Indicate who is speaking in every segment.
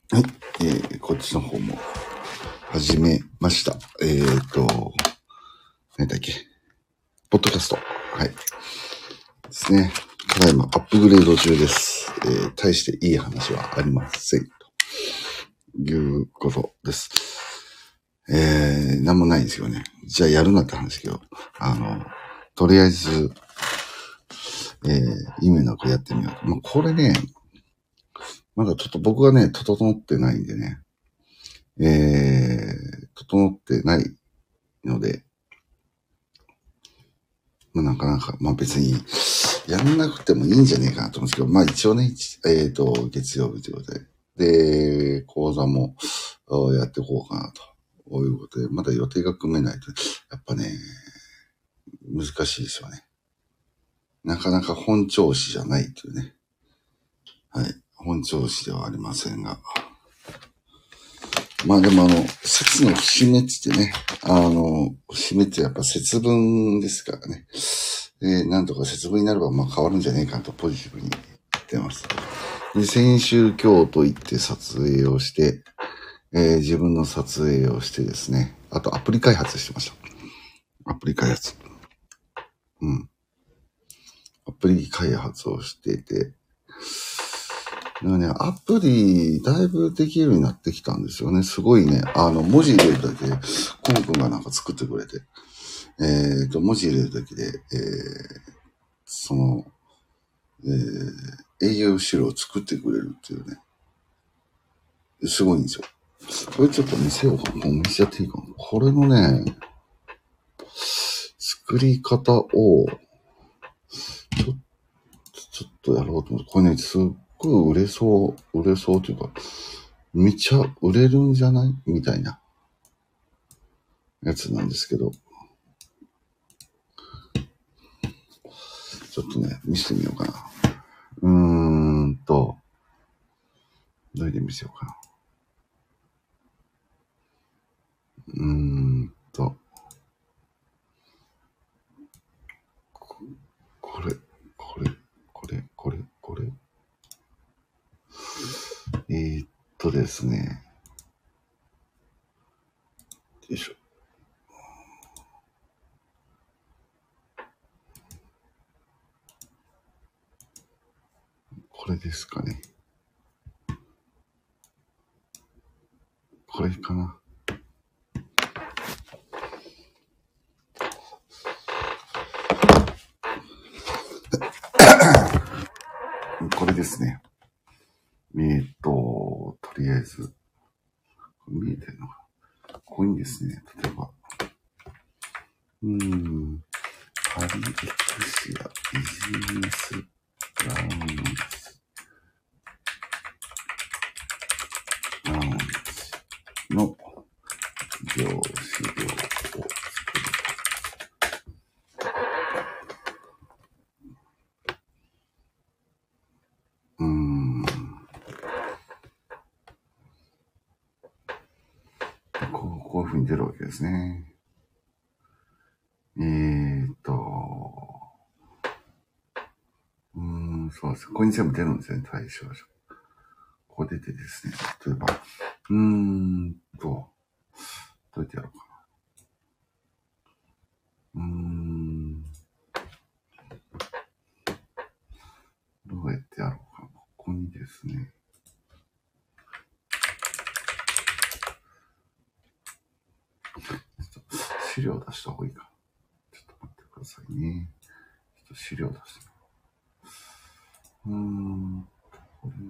Speaker 1: はい、こっちの方も始めました。何だっけ、ポッドキャスト。はい。ですね。ただいまアップグレード中です。大していい話はありません。ということです。なんもないんですよね。じゃあやるなって話けど、とりあえず、意味なくやってみようと。まあ、これね、まだちょっと僕がね、整ってないんでね、整ってないので、まあ、なかなか、まあ別に、やんなくてもいいんじゃねえかなと思うんですけど、まあ一応ね、月曜日ということで、で、講座もやっていこうかなと。こういうことで、まだ予定が組めないと、やっぱね、難しいですよね。なかなか本調子じゃないというね。はい。本調子ではありませんが。まあでも節の節目ってね、節目ってやっぱ節分ですからね。なんとか節分になればまあ変わるんじゃねえかとポジティブに言ってます。で、先週今日と行って撮影をして、自分の撮影をしてですね。あとアプリ開発してました。アプリ開発。うん。アプリ開発をしていて。でもね、アプリ、だいぶできるようになってきたんですよね。すごいね、文字入れるだけで、コン君がなんか作ってくれて、文字入れるだけで、その、営業資料を作ってくれるっていうね。すごいんですよ。これちょっと見せようかな。見せちゃっていいかな。これのね、作り方を、ちょっとやろうと思って、これね、すっごい売れそうというか、めっちゃ売れるんじゃないみたいなやつなんですけど、ちょっとね、見せてみようかな。どれで見せようかな。これ、これ、これ、これ、これ。ですね。よいしょ。これですかね。これかな。これですね。とりあえず、見えてるのかな。ここにですね、例えば、パリエクシアビジネスラウンジ、の上資料を作る。こういう風に出るわけですね。そうです。ここに全部出るんですね、対象者。ここ出てですね、例えば、どうやってやろうかな。どうやってやろうかな。ここにですね、資料出した方がいいかな。ちょっと待ってくださいね。ちょっと資料出して。これ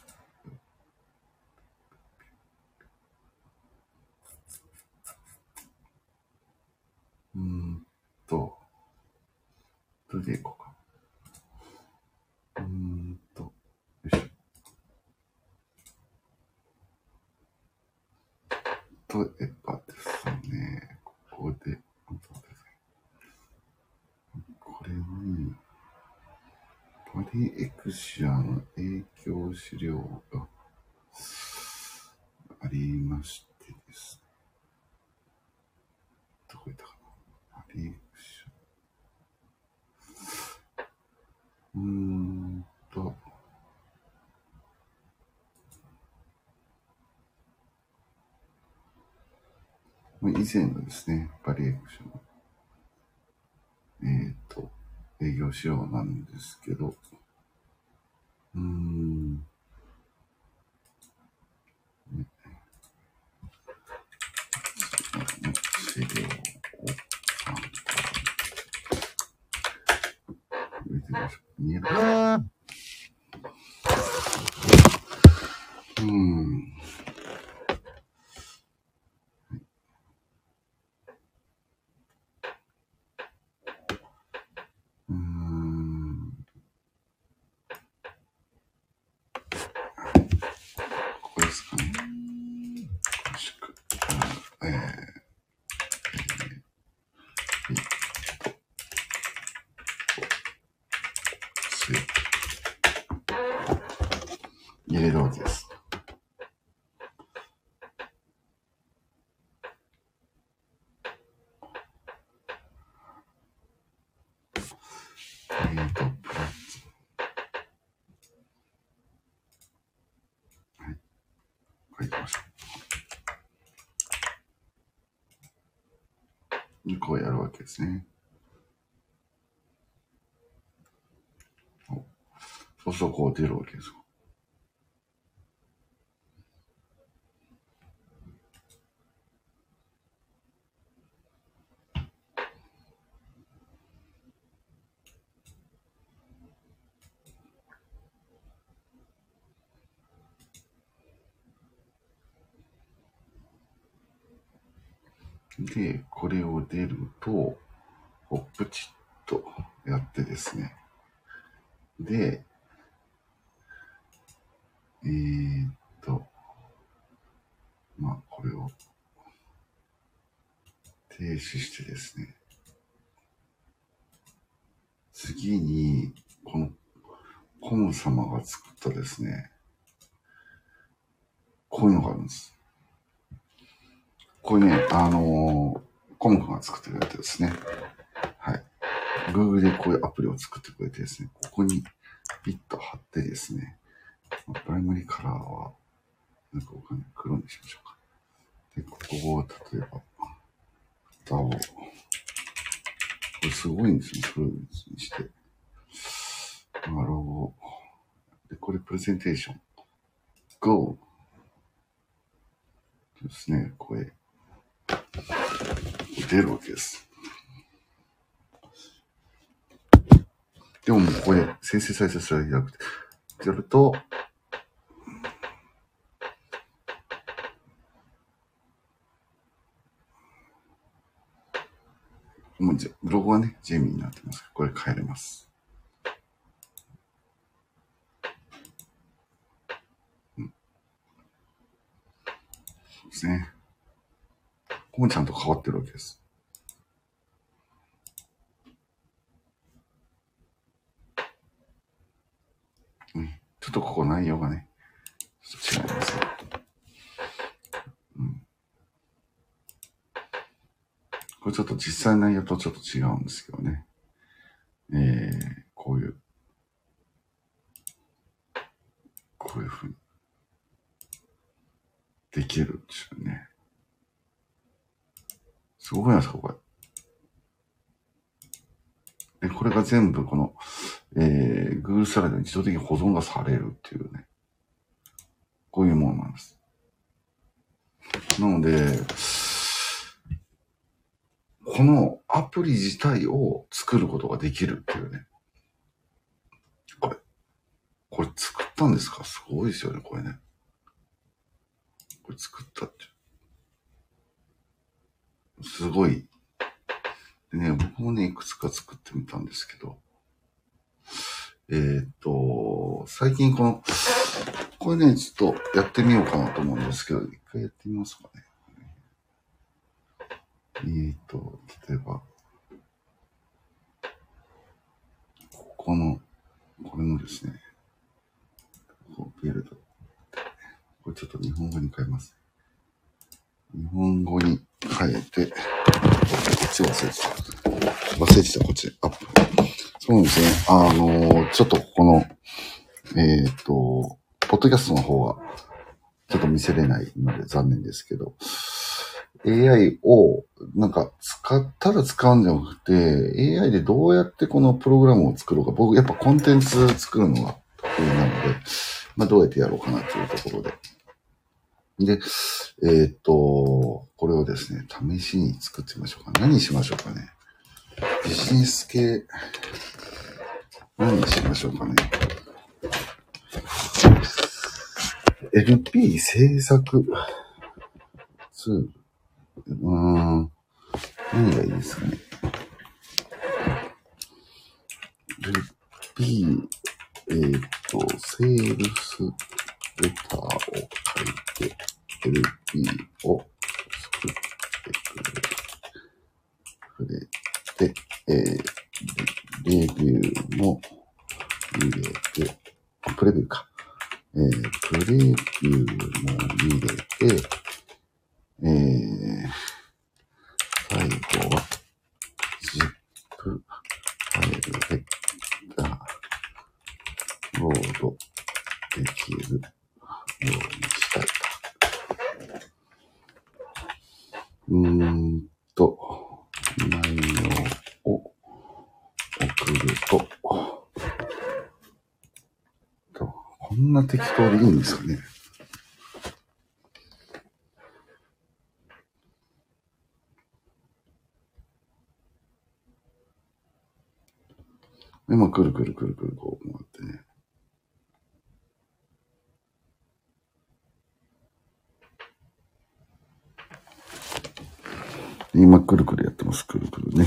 Speaker 1: どれでいこうか。よいしょ。例えばですね、ここで、これに、パリエクシアの影響資料がありましてですね。どこ行ったかな。パリエクシア。 以前のですね、バリエーション、営業仕様なんですけど、資料を入れてみましょう。見えるかな？ここですかね。入れるわけです。書いてましょう。こうやるわけですね。そうするとこう出るわけです。で、これを出ると、プチッとやってですね。で、これを停止してですね。次に、このコム様が作ったですね、こういうのがあるんです。これね、コム君が作ってくれてですね。はい。Google でこういうアプリを作ってくれてですね、ここにピッと貼ってですね、プライマリカラーは、なんか黒にしましょうか。で、ここを例えば、蓋を、これすごいんですよ、黒にして。ロゴ。で、これプレゼンテーション。Go! ですね、これ、出るわけです。でももうこれ、生成再生するだけじゃなくて、やると、もうロゴはね、ジェミーになってます。これ変えれます。そうですね。ここもちゃんと変わってるわけです。ちょっとここ内容がね、ちょっと違いますよ。これちょっと実際の内容とちょっと違うんですけどね。こういう風にできるっていうね。すごくないですか、これ。で、これが全部この、Google スライドに自動的に保存がされるっていうね。こういうものなんです。なので、このアプリ自体を作ることができるっていうね。これ作ったんですか？すごいですよね、これね。これ作ったって。すごい。でね、僕もね、いくつか作ってみたんですけど、最近これね、ちょっとやってみようかなと思うんですけど、一回やってみますかね。例えば、これのですね、ビルド。これちょっと日本語に変えます。日本語に変えて、こっち忘れてた、こっち。アップ。そうですね。ちょっとこの、ポッドキャストの方は、ちょっと見せれないので残念ですけど、 AI を、なんか、ただ使うんじゃなくて、AI でどうやってこのプログラムを作ろうか。僕、やっぱコンテンツ作るのが得意なので、まあ、どうやってやろうかなというところで。で、これをですね、試しに作ってみましょうか。何にしましょうかね。ビジネス系、何にしましょうかね。LP 制作ツール。何がいいですかね。LP、セールスレターを書いて、LP を作ってくれて、レビューも入れて、プレビューか。プレビューも入れて、最後は ZIP ファイルでダウンロードできるようにしたい。内容を送ると、こんな適当でいいんですかね。今、くるくるこう回ってね。今、くるくるやってます。くるくるね。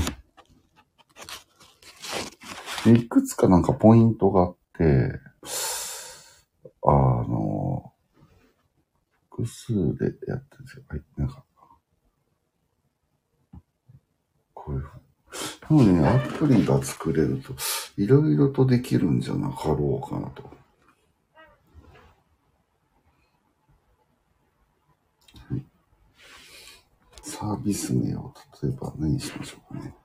Speaker 1: でいくつかなんかポイントがあって、複数でやってるんですよ。はい、なんか、こういう。なのでね、アプリが作れると、いろいろとできるんじゃなかろうかなと。はい、サービス名を例えば何にしましょうかね。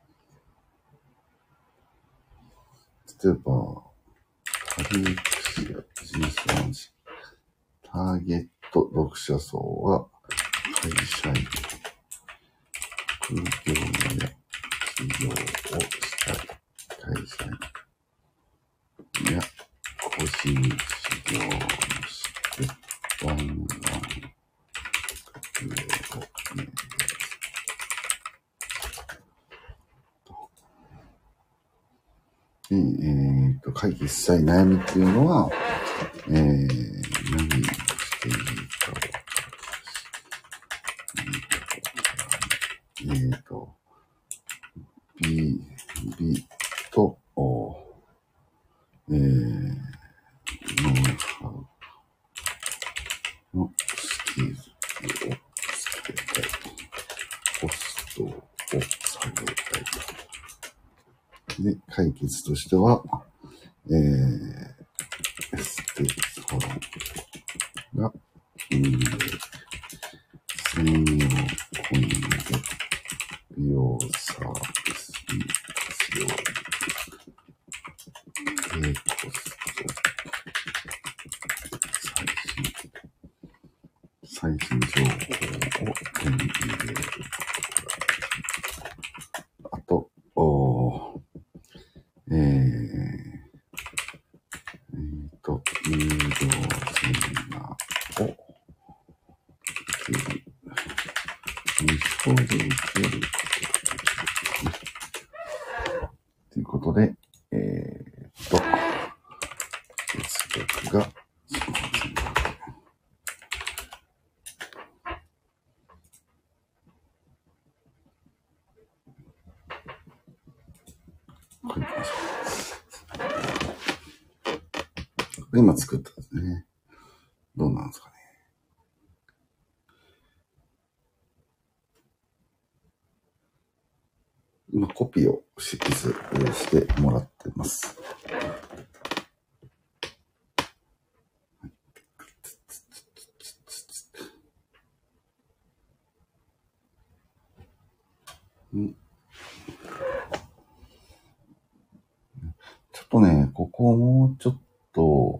Speaker 1: 例えば、タリークシアビジネスラウンジ。ターゲット読者層は会社員、副業や起業をしたい会社員や個人事業主ワンワン活用を目指す。会議したい悩みっていうのは、何をしていいかをB と、ノウハウのスキルをつけたい。コストを下げたい。で、解決としては、エステサロンが運営、専用コインで美容サービスに活用。低コスト、最新情報を手に入れる。あと、有料セミナーを受ける。無償で受けることができる。ということで、月額がこれいきましょう。今作ったんですね。どうなんですかね。今コピーをしてもらってます。ちょっとね、ここをもうちょっと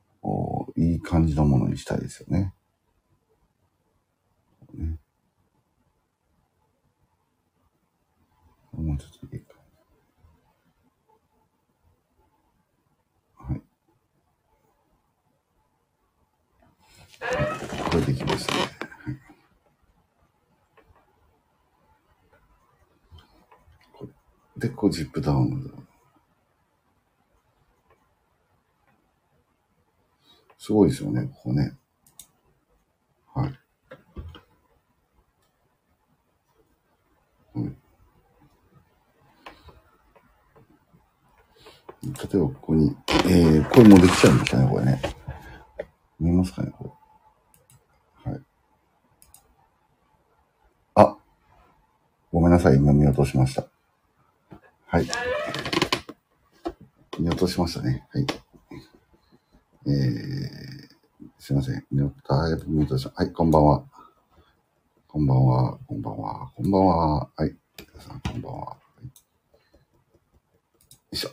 Speaker 1: いい感じのものにしたいですよね。 これできましたね。で、こうジップダウン。すごいですよね、ここね。はい。例えばここに、これもできちゃうんですかね、これね。見えますかね、これ。はい。あ、ごめんなさい、今見落としました。はい。見落としましたね。はい。すいません。だいぶ見落としました。はい、こんばんは。こんばんは、こんばんは、こんばんは。はい。皆さん、こんばんは。はい、よいしょ。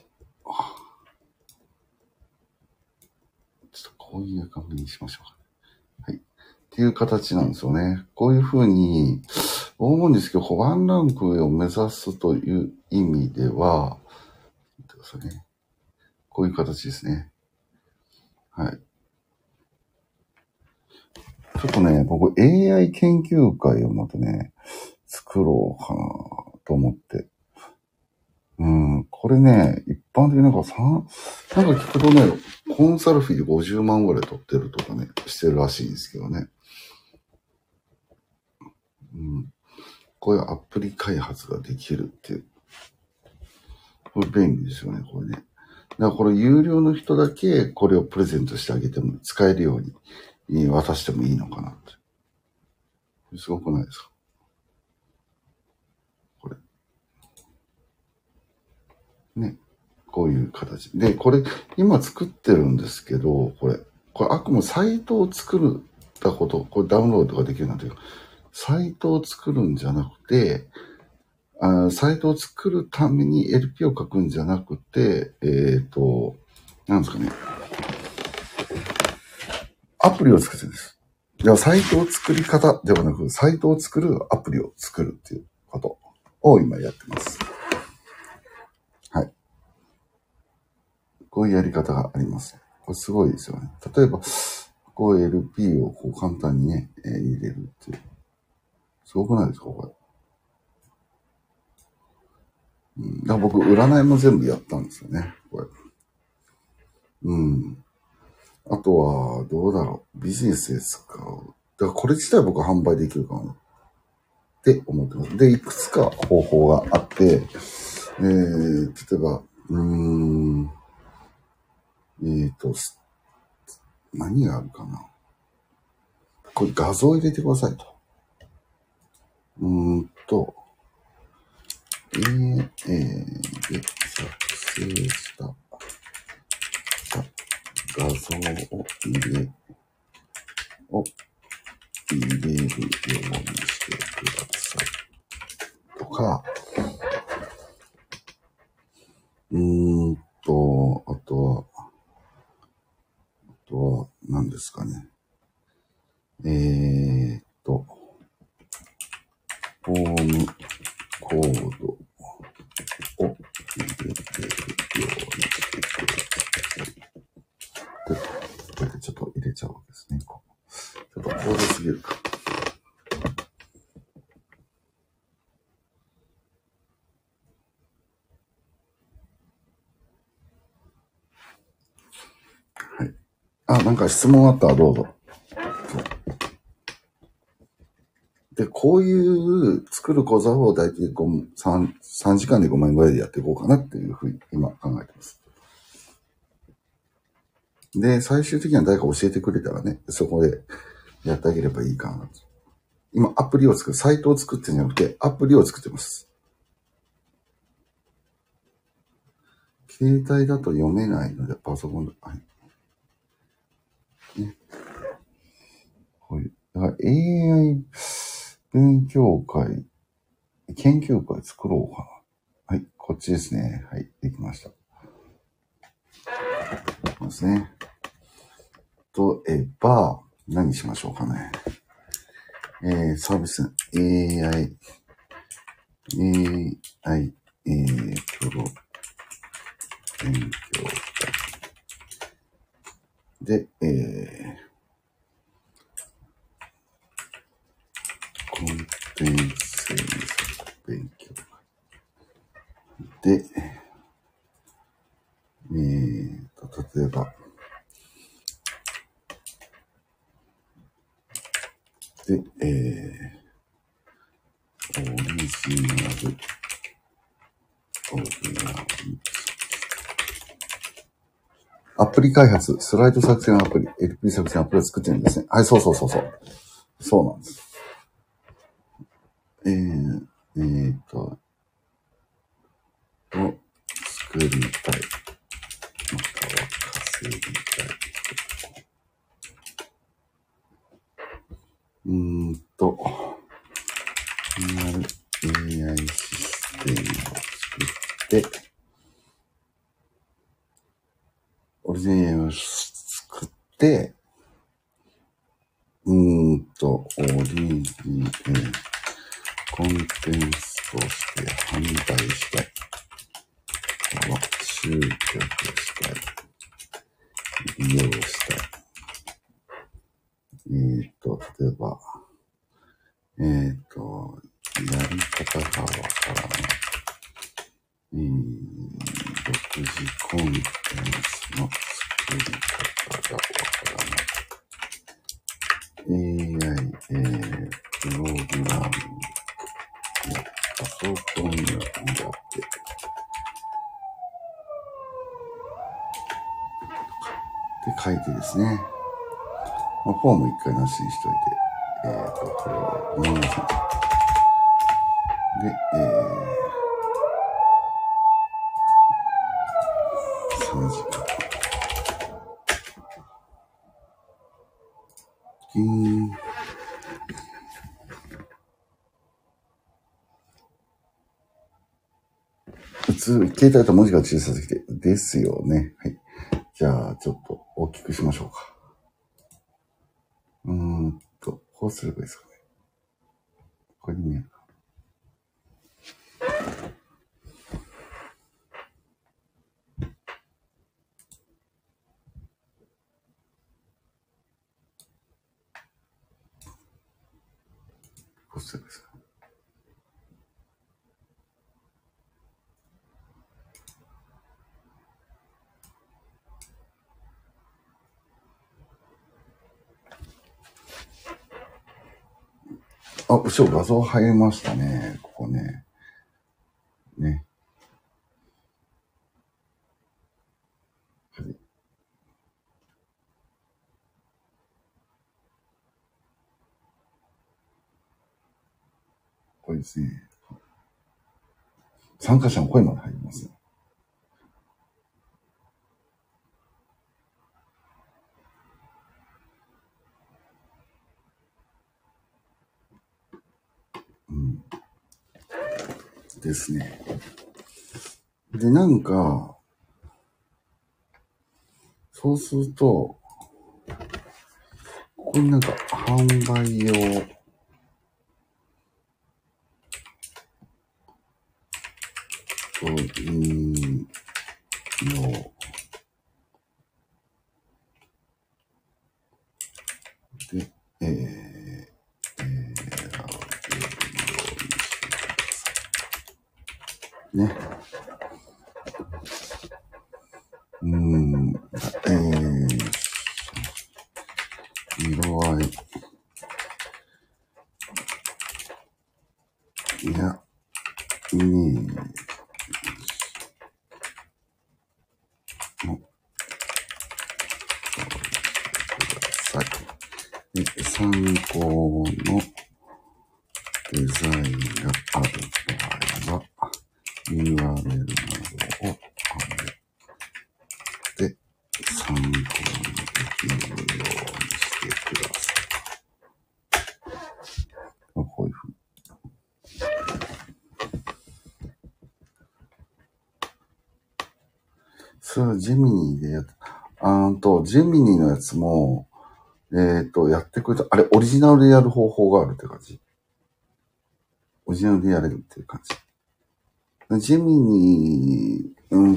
Speaker 1: ちょっとこういう感じにしましょうか。はい。っていう形なんですよね。こういうふうに、思うんですけど、ワンランク上を目指すという意味では、見てくださいね。こういう形ですね。はい。ちょっとね、僕 AI 研究会をまたね、作ろうかなと思って。これね、一般的になんか聞くとね、コンサル費で50万ぐらい取ってるとかね、してるらしいんですけどね。こういうアプリ開発ができるっていう。これ便利ですよね、これね。だからこれ有料の人だけこれをプレゼントしてあげても使えるように渡してもいいのかなって。すごくないですか？これ。ね。こういう形。で、これ今作ってるんですけど、これあくまでサイトを作ったこと、これダウンロードができるなんていうか、サイトを作るんじゃなくて、サイトを作るために LP を書くんじゃなくて、なんですかね。アプリを作ってるんです。では、サイトを作り方ではなく、サイトを作るアプリを作るっていうことを今やってます。はい。こういうやり方があります。これすごいですよね。例えば、こう LP をこう簡単にね、入れるっていう。すごくないですか、これ。だから僕、占いも全部やったんですよね、これ。あとは、どうだろう。ビジネスで使う。だからこれ自体僕販売できるかなって思ってます。で、いくつか方法があって、例えば、何があるかな。これ画像を入れてくださいと。で、作成した画像を入れるようにしてください。とか、あとは、何ですかね。フォームコードを入れてるようにしてください。で、こうやってちょっと入れちゃうわけですね。ちょっと高度すぎるか。はい。なんか質問あったらどうぞ。で、こういう作る講座を大体3時間で5万円ぐらいでやっていこうかなっていうふうに今考えてます。で、最終的には誰か教えてくれたらね、そこでやってあげればいいかなと。今アプリをサイトを作ってるんじゃなくてアプリを作ってます。携帯だと読めないのでパソコンで、はい。ね。こういう、だから AI 勉強会、研究会作ろうかな。はい、こっちですね。はい、できました。ですね。何しましょうかね。サービス、AI、プロ勉強会。で、 で、オリジナル、アプリ開発、スライド作成アプリ、LP 作成アプリを作ってるんですね。はい、そう。そうなんです。作りたい。または稼ぎたい。AI システムを作って、オリジナル AI を作って、オリジコンテンツとして販売したい。集客したい。利用したい。例えば、やり方がわからない。独自コンテンツの作り方がわからない。AI、プログラム、パソコンが苦手。って書いてですね。フォーム一回なしにしといて、これを見ません。で、3時間。普通、携帯だと文字が小さすぎて、ですよね。はい。じゃあ、ちょっと大きくしましょうか。こうすればいいですかね。これに見えるか。こうすればいいですか。後ろ画像入りましたね。ここね。ね。はい。これですね。参加者の声まで入りますね。ですね。で、なんか、そうすると、ここになんか販売用とで、ね。色合い。いや、イメージのください。で、参考のデザインがある場合は、URL などを貼って参考にできるようにしてください。こういうふうに。それはジェミニーでやった。ジェミニーのやつも、やってくれた。あれ、オリジナルでやる方法があるって感じ。オリジナルでやれるっていう感じ。ジェミニ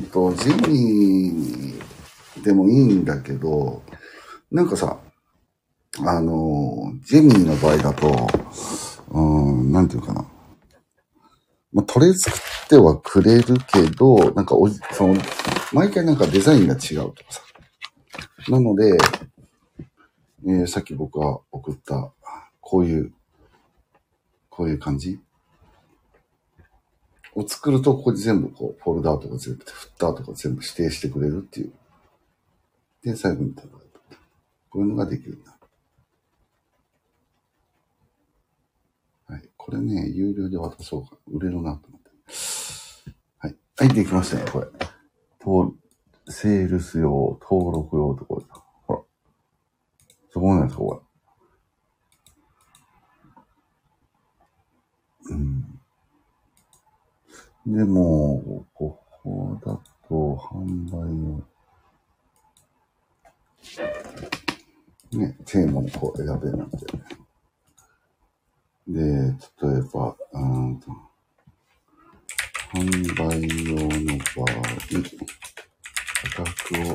Speaker 1: ーでもいいんだけど、なんかさ、ジェミニーの場合だと、なんていうかな。トレー作ってはくれるけど、なんか毎回なんかデザインが違うとかさ。なので、さっき僕が送った、 こういう感じを作ると、ここで全部こう、フォルダーとか全部、フッターとか全部指定してくれるっていう。で、最後にこういうのができるんだ。はい。これね、有料で渡そうか。売れるなと思って。はい。はい、できましたね、これ。セールス用、登録用とこれ。ほら。そこなんですか、これ。うん。でも、ここだと、販売用。ね、テーマもこう選べるんで。で、例えば、販売用の場合、価格を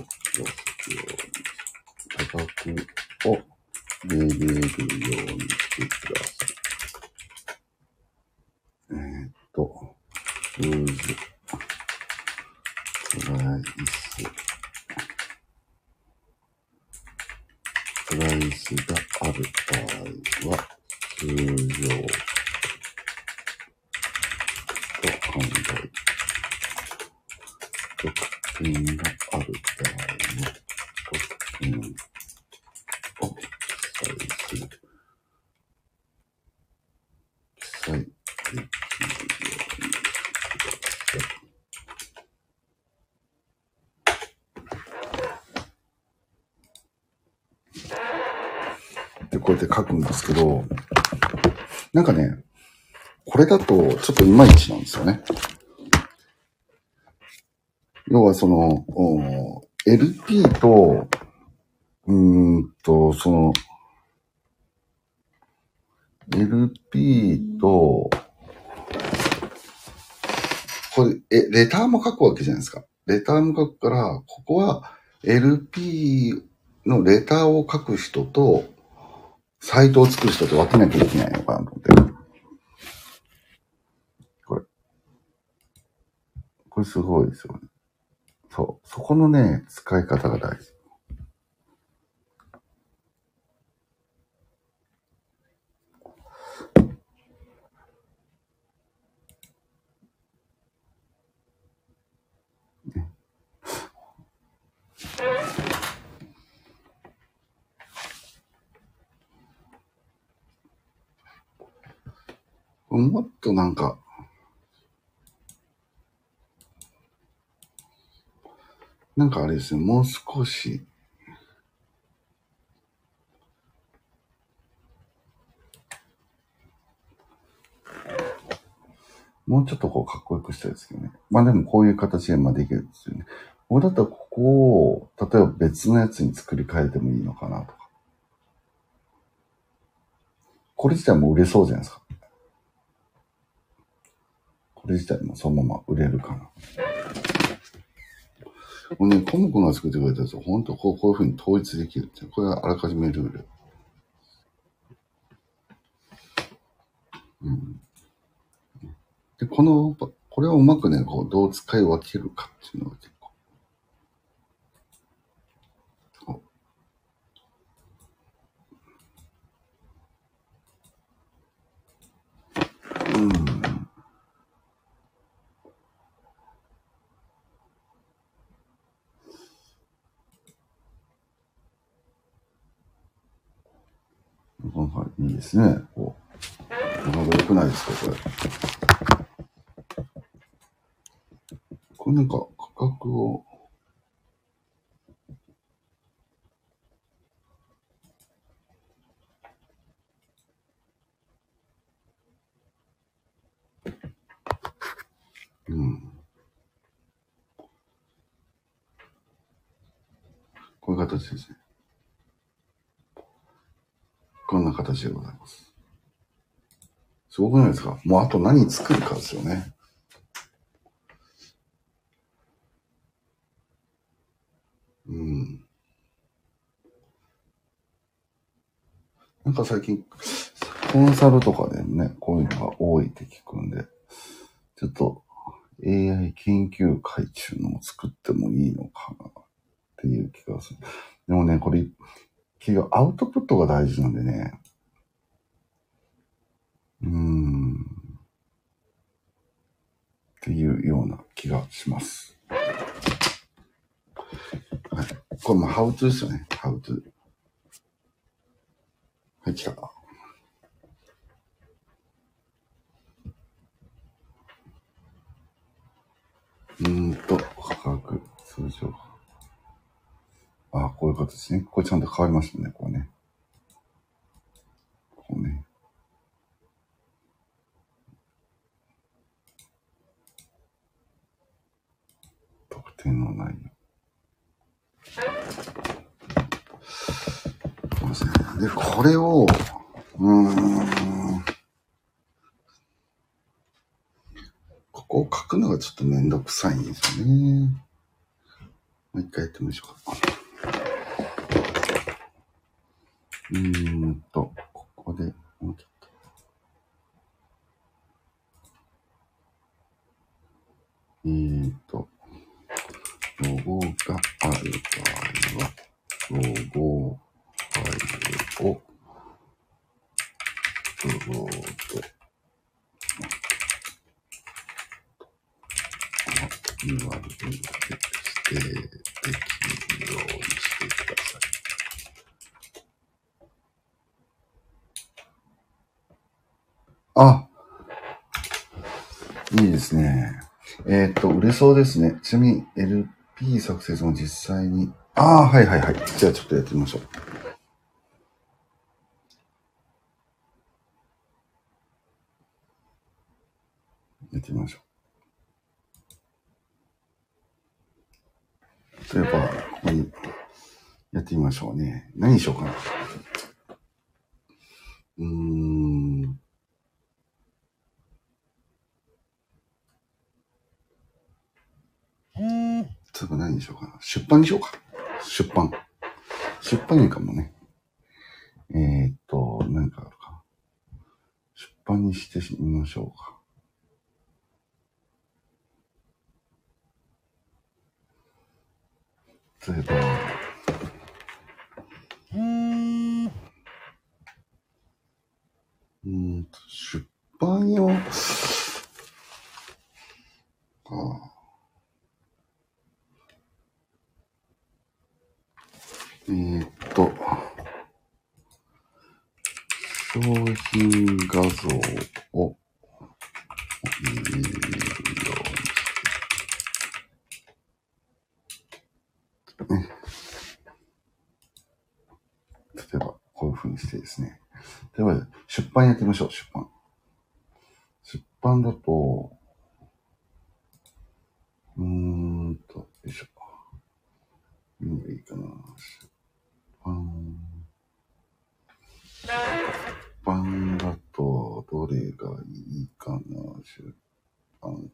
Speaker 1: 入れれるようにしてください。ユーズ、プライスがある場合は、通常と販売。特典がある場合の特典を記載する。記載できるようにしてください。で、こうやって書くんですけど、なんかね、これだとちょっといまいちなんですよね。要はその、LP と、その、LP と、これ、レターも書くわけじゃないですか。レターも書くから、ここは LP のレターを書く人と、サイトを作る人と分けなきゃいけないのかなと思って。これすごいですよね。そう。そこのね、使い方が大事。もっとなんかあれですね、もう少し、もうちょっとこうかっこよくしたいですけどね。まあでもこういう形でできるんですよね。これだったらここを、例えば別のやつに作り変えてもいいのかなとか。これ自体も売れそうじゃないですか。これ自体もそのまま売れるかな。これね、コム君が作ってくれたやつ、本当こういう風に統一できるって。これはあらかじめルール。うん。で、これをうまくね、こう、どう使い分けるかっていうのが結構。うん。いいですね。こう。なかなか良くないですか、これ。これなんか価格を、うん。こういう形ですね。こんな形でございます。すごくないですか？もうあと何作るかですよね。うん。なんか最近、コンサルとかでね、こういうのが多いって聞くんで、ちょっと AI 研究会っていうのを作ってもいいのかなっていう気がする。でもね、これ、結局アウトプットが大事なんでね、 っていうような気がします。はい。これもハウトゥーですよね。ハウトゥー。はい、来た。価格、通常。あ、こういう形ですね。これちゃんと変わりましたね、こうね。こうね。特典の内容。そうですね。で、これを、ここを書くのがちょっとめんどくさいんですよね。もう一回やってみましょうか。ここで、もうちょっと。ロゴがある場合は、ロゴファイルを、ロゴと、URL で指定できるようにしてください。あ、いいですね。売れそうですね。ちなみに LP 作成も実際に、はいはいはい。じゃあちょっとやってみましょう。やってみましょう。例えば、ここにやってみましょうね。何にしようかな。例えば何にしようかな。出版にしようか。出版いいかもね。何かあるか。出版にしてみましょうか。例えば、出版用、商品画像を見れるようにね。例えば、こういう風にしてですね。例えば、出版やってみましょう、出版。出版だと、よいしょ。何がいいかな。出版だと、どれがいいかな。出版。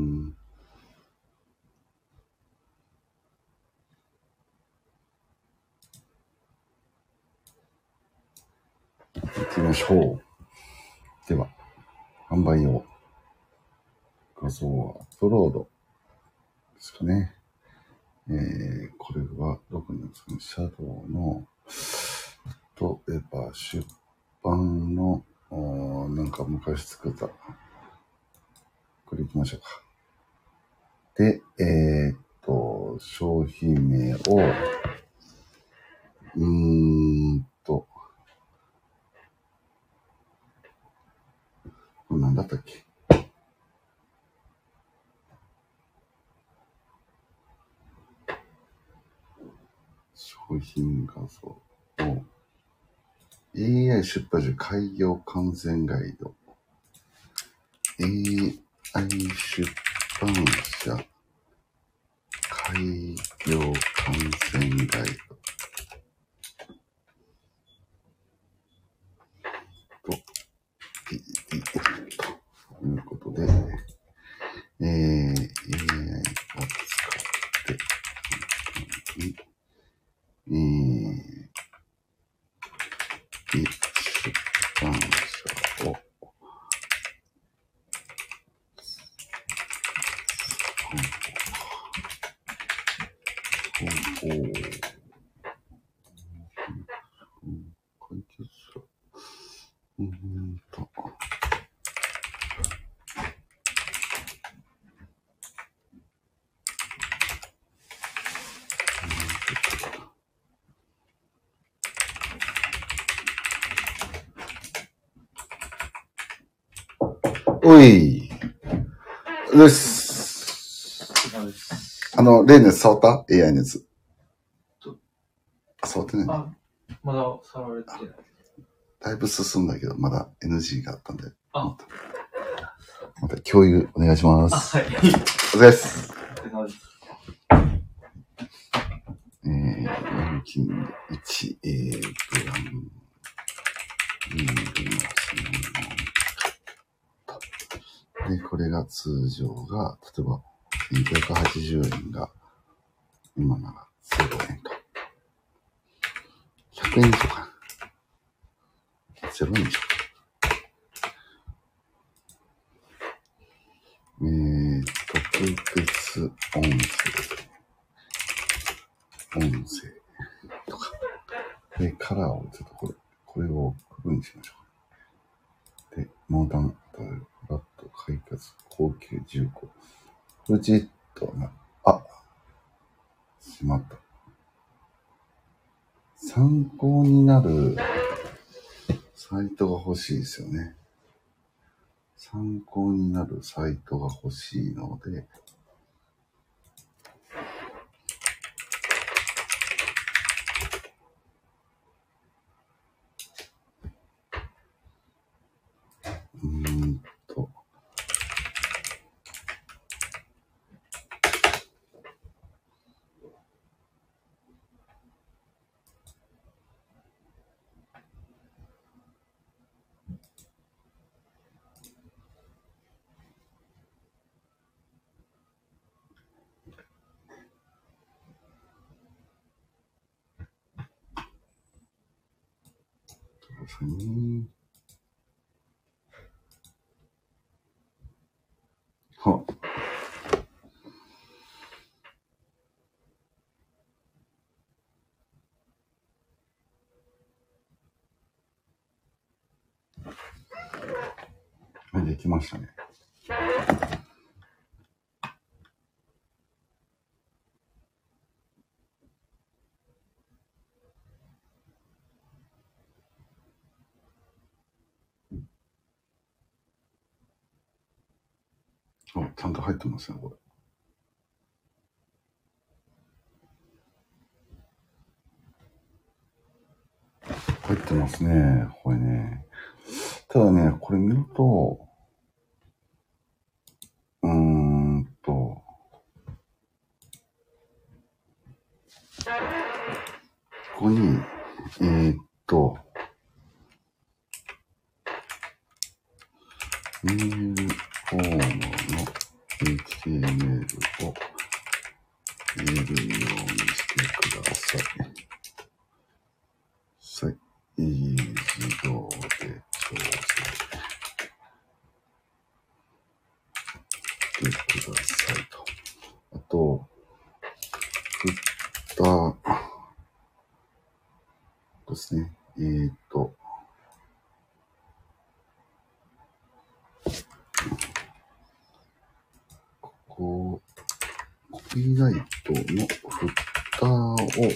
Speaker 1: 行ってみましょう。では、販売用。画像はアップロードですかね。これはどこにあるんですかね。シャドウの、例えば出版の、なんか昔作った。これ行きましょうか。で、商品名を、これ何だったっけ。商品画像を AI 出版社開業完全ガイド AI 出版社開業完全ガイドと PD ということで、AI を使って出版社を解決者おい。です。例のやつ触った ?AI のやつ。触ってない、ね、
Speaker 2: まだ触られてない。
Speaker 1: だいぶ進んだけど、まだ NG があったんで。また共有お願いします。
Speaker 2: はい。
Speaker 1: お疲れ様です。ランキング1、で、これが通常が、例えば、1980円が、今なら0円か。100円以上かな。0円以上。特別音声とか。で、カラーをちょっとこれを区分にしましょう。で、モダン、フラット、快活、高級、重厚。フジットな、しまった。参考になるサイトが欲しいですよね。参考になるサイトが欲しいので、ははい、できましたね。ちゃんと入ってますね、これ。入ってますね、これね。ただね、これ見ると、ここに、メールフォームの HTML を入れるようにしてください。自動で調整してくださいと。あと、フッターですね。コピーライトのフッター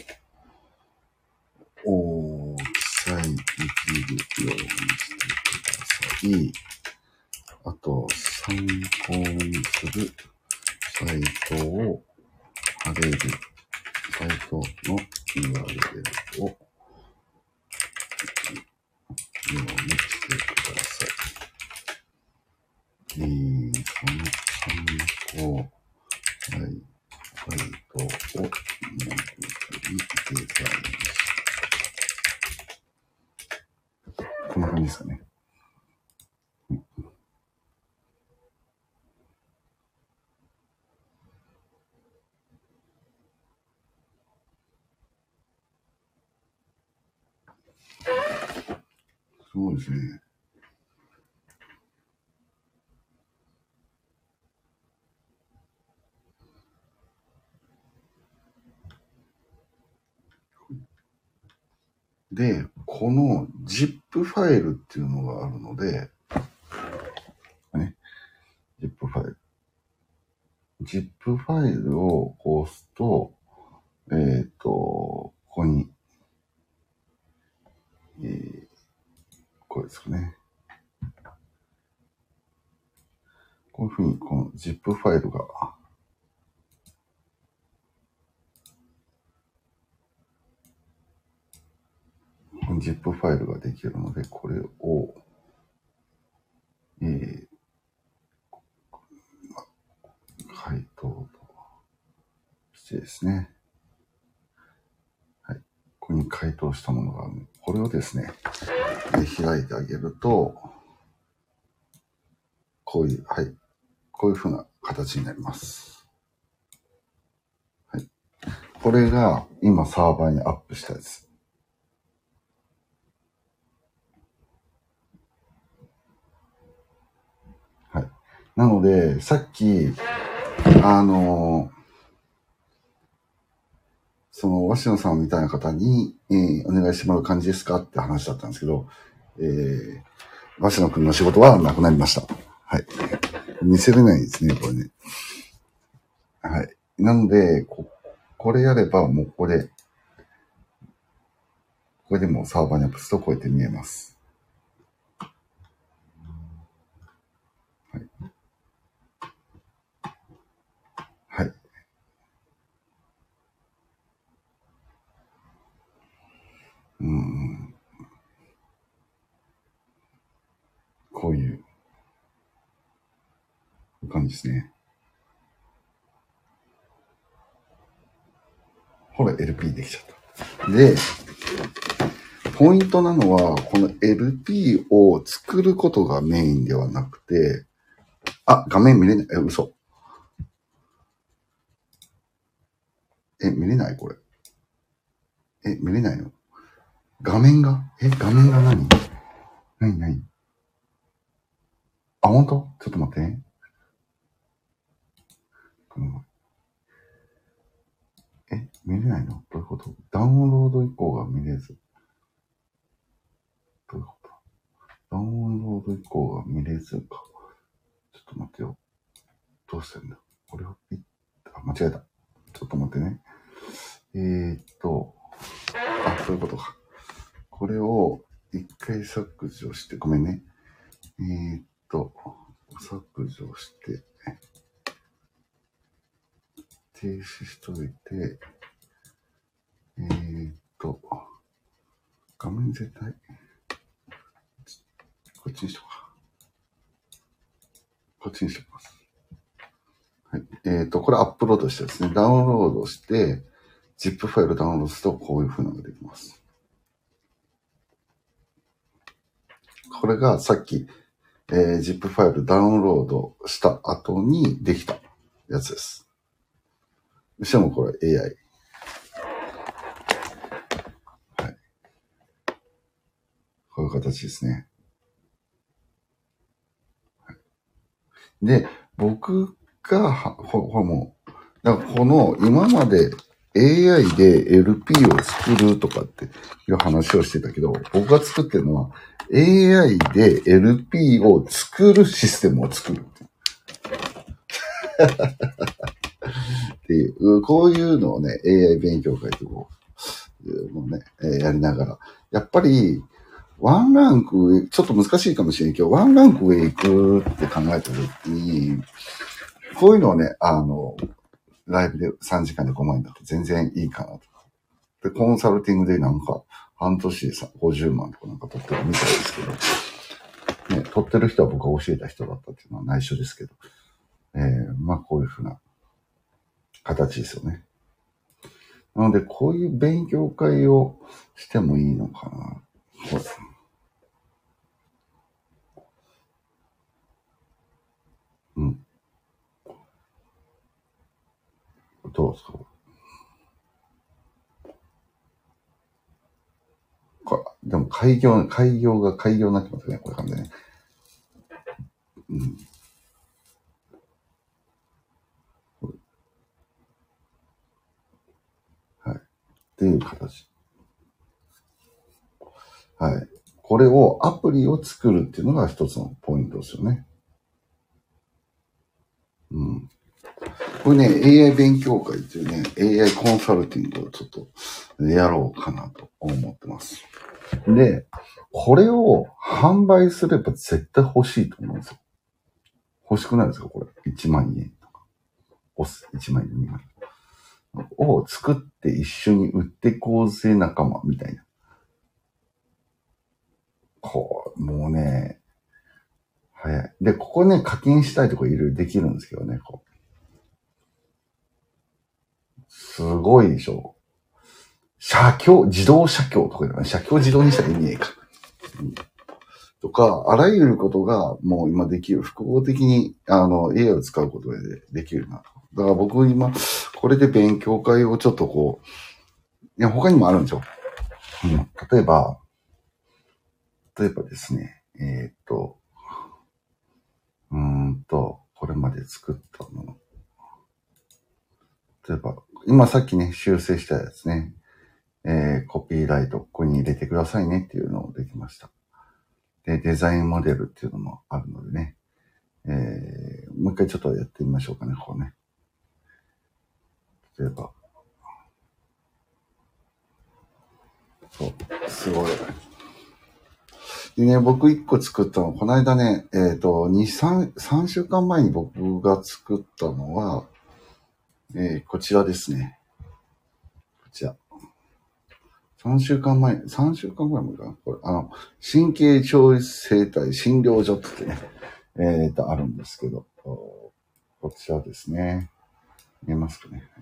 Speaker 1: を記載できるようにしてください。あと、参考にするサイトを貼れるサイトの URL をようにしてください。その参考サイトをデザインこんな感じですかね。そうですね。で、この ZIP ファイルっていうのがあるので、ね、ZIP ファイル。ZIP ファイルを押すと、ここに、これですかね。 こういうふうに、この ZIP ファイルが、ZIP ファイルができるので、これを、回答としてですね。はい。ここに回答したものがある。これをですね、開いてあげると、こういう、はい。こういう風な形になります。はい。これが今サーバーにアップしたやつ。はい。なので、さっき、その、鷲野さんみたいな方に、お願いしてもらう感じですかって話だったんですけど、鷲野くんの仕事はなくなりました。はい。見せれないですね、これね。はい。なので、これやれば、もうこれでもサーバーにアップするとこうやって見えます。はい。はい。こういう感じですね。ほら、LP できちゃった。で、ポイントなのは、この LP を作ることがメインではなくて、あ、画面見れない。嘘。見れないこれ。見れないの画面が何あ、本当？ちょっと待ってね。見れないのどういうこと？ダウンロード以降が見れず。どういうこと？ダウンロード以降が見れずか。ちょっと待ってよ。どうしてんだ？これを間違えた。ちょっと待ってね。そういうことか。これを一回削除して、ごめんね。削除して、停止しといて、画面絶対、こっちにしとこう。こっちにしときます。はい。これアップロードしてですね、ダウンロードして、ZIP ファイルダウンロードするとこういう風なのができます。これがさっき、ZIP ファイルダウンロードした後にできたやつです。しかもこれ AI。はい。こういう形ですね。はい、で、僕が、もう、だからこの今まで AI で LP を作るとかっていう話をしてたけど、僕が作ってるのは AI で LP を作るシステムを作るっていう、こういうのをね、AI 勉強会というのをね、やりながら、やっぱりワンランク上、ちょっと難しいかもしれないけど、ワンランク上行くって考えたときに、こういうのをね、ライブで3時間で5万円だと全然いいかなと。で、コンサルティングでなんか、半年で50万とかなんか取ってるみたいですけど、ね、取ってる人は僕が教えた人だったっていうのは内緒ですけど、まあこういうふうな形ですよね。なので、こういう勉強会をしてもいいのかな。ほら。うん。どうですか？でも開業になってますね、これ完全にね。うん。はい。っていう形。はい。これをアプリを作るっていうのが一つのポイントですよね。うん。これね、AI 勉強会っていうね、AI コンサルティングをちょっとやろうかなと思ってます。で、これを販売すれば絶対欲しいと思うんですよ。 欲しくないですかこれ。1万円とか。押す。1万円、2万円。を作って一緒に売ってこうぜ仲間みたいな。もうね、早い。で、ここね、課金したいとかいろいろできるんですけどね、すごいでしょ。自動写経とかじゃない。写経自動にしたら意味ねえか。とか、あらゆることがもう今できる。複合的に、AI を使うことでできるな。だから僕今、これで勉強会をちょっといや、他にもあるんですよ。例えばですね、これまで作ったもの。例えば、今さっきね、修正したやつね。コピーライト、ここに入れてくださいねっていうのをできました。で、デザインモデルっていうのもあるのでね。もう一回ちょっとやってみましょうかね、ね。例えば。そう、すごい。でね、僕一個作ったの、この間ね、3週間前に僕が作ったのは、こちらですね。こちら。3週間ぐらい前かなこれ、神経調整体診療所ってね、あるんですけど、こちらですね。見えますかね。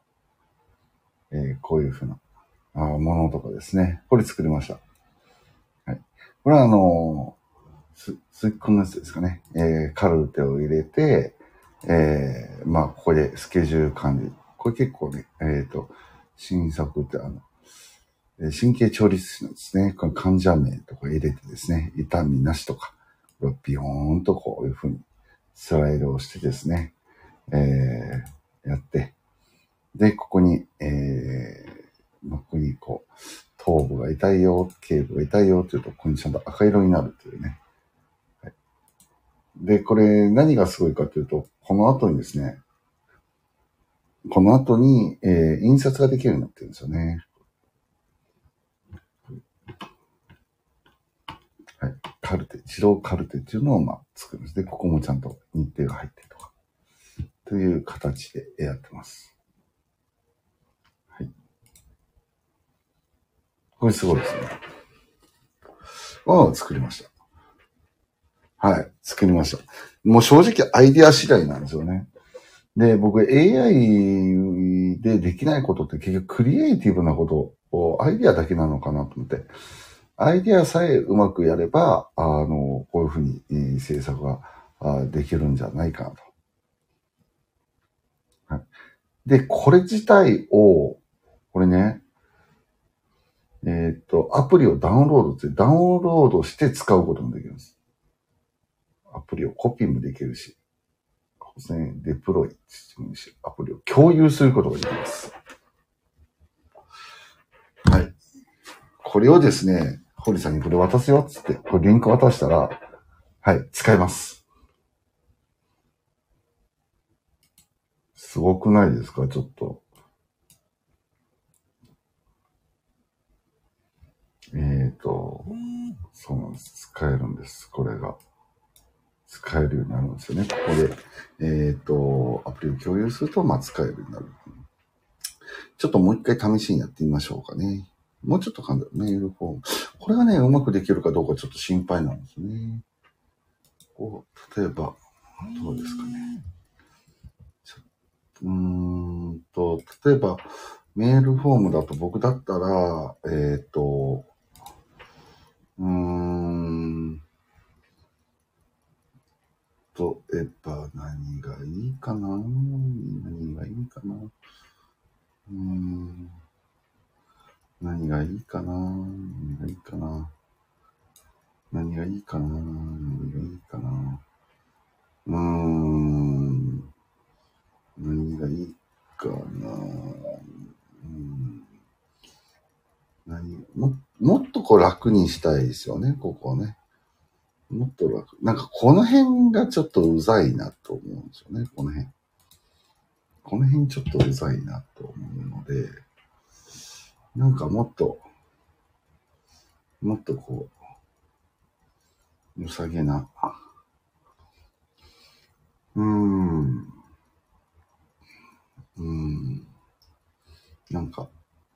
Speaker 1: こういうふうな、ものとかですね。これ作りました。はい。これはスイッコのやつですかね。カルテを入れて、ここでスケジュール管理。これ結構ね、新作って神経調理師のですね、この患者名とか入れてですね、痛みなしとか、ビヨーンとこういうふうにスライドをしてですね、やって、で、ここに、頭部が痛いよ、頸部が痛いよっていうと、ここにちゃんと赤色になるっていうね。はい、で、これ何がすごいかというと、この後に、印刷ができるようになってるんですよね。はい。自動カルテっていうのを作るんです。で、ここもちゃんと日程が入ってるとか。という形でやってます。はい。これすごいですね。作りました。はい。作りました。もう正直アイディア次第なんですよね。で、僕 AI でできないことって結局クリエイティブなことをアイディアだけなのかなと思って。アイディアさえうまくやれば、こういうふうに制作ができるんじゃないかなと。はい。で、これ自体を、これね、アプリをダウンロードして使うこともできるんです。アプリをコピーもできるし、デプロイし、アプリを共有することができます。はい。これをですね、堀さんにこれ渡すよっつって、これリンク渡したら、はい、使えます。すごくないですかちょっと。そうなんです。使えるんです。これが。使えるようになるんですよね。ここで、アプリを共有すると、使えるようになる。ちょっともう一回試しにやってみましょうかね。もうちょっとメールフォーム。これがね、うまくできるかどうかちょっと心配なんですね。例えば、どうですかね。例えば、メールフォームだと僕だったら、何がいいかな何がいいかな何がいいかな何がいいかな何がいいかな何がいいかな何がいいかなもっとこう楽にしたいですよね、ここね。もっと楽。なんかこの辺がちょっとうざいなと思うんですよね、この辺。この辺ちょっとうざいなと思うので、なんかもっとこう、良さげななんか、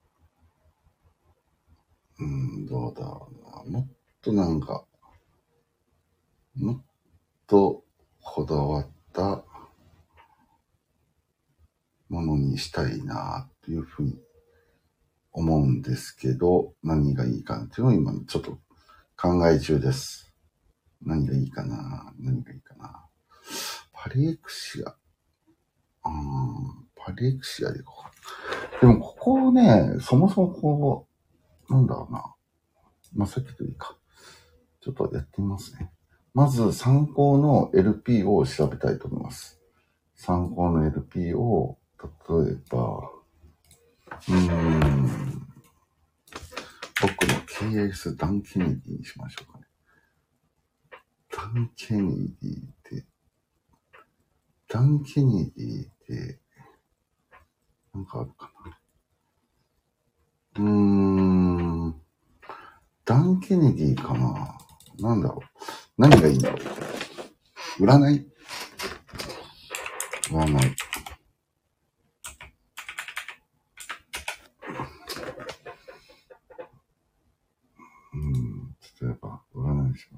Speaker 1: どうだろうな。もっとなんか、もっとこだわったものにしたいなっていうふうに思うんですけど、何がいいかっていうのを今ちょっと考え中です。何がいいかな。パリエクシア。パリエクシアでいこうか。でもここね、そもそもこう、なんだろうな。まあ、さっきといいか。ちょっとやってみますね。まず参考の LP を調べたいと思います。参考の LP を、例えば、僕の KS ダン・ケネディにしましょうかね。ダン・ケネディってなんかあるかな。ダン・ケネディかな。なんだろう。何がいいんだろう。占い。例えば、占いします。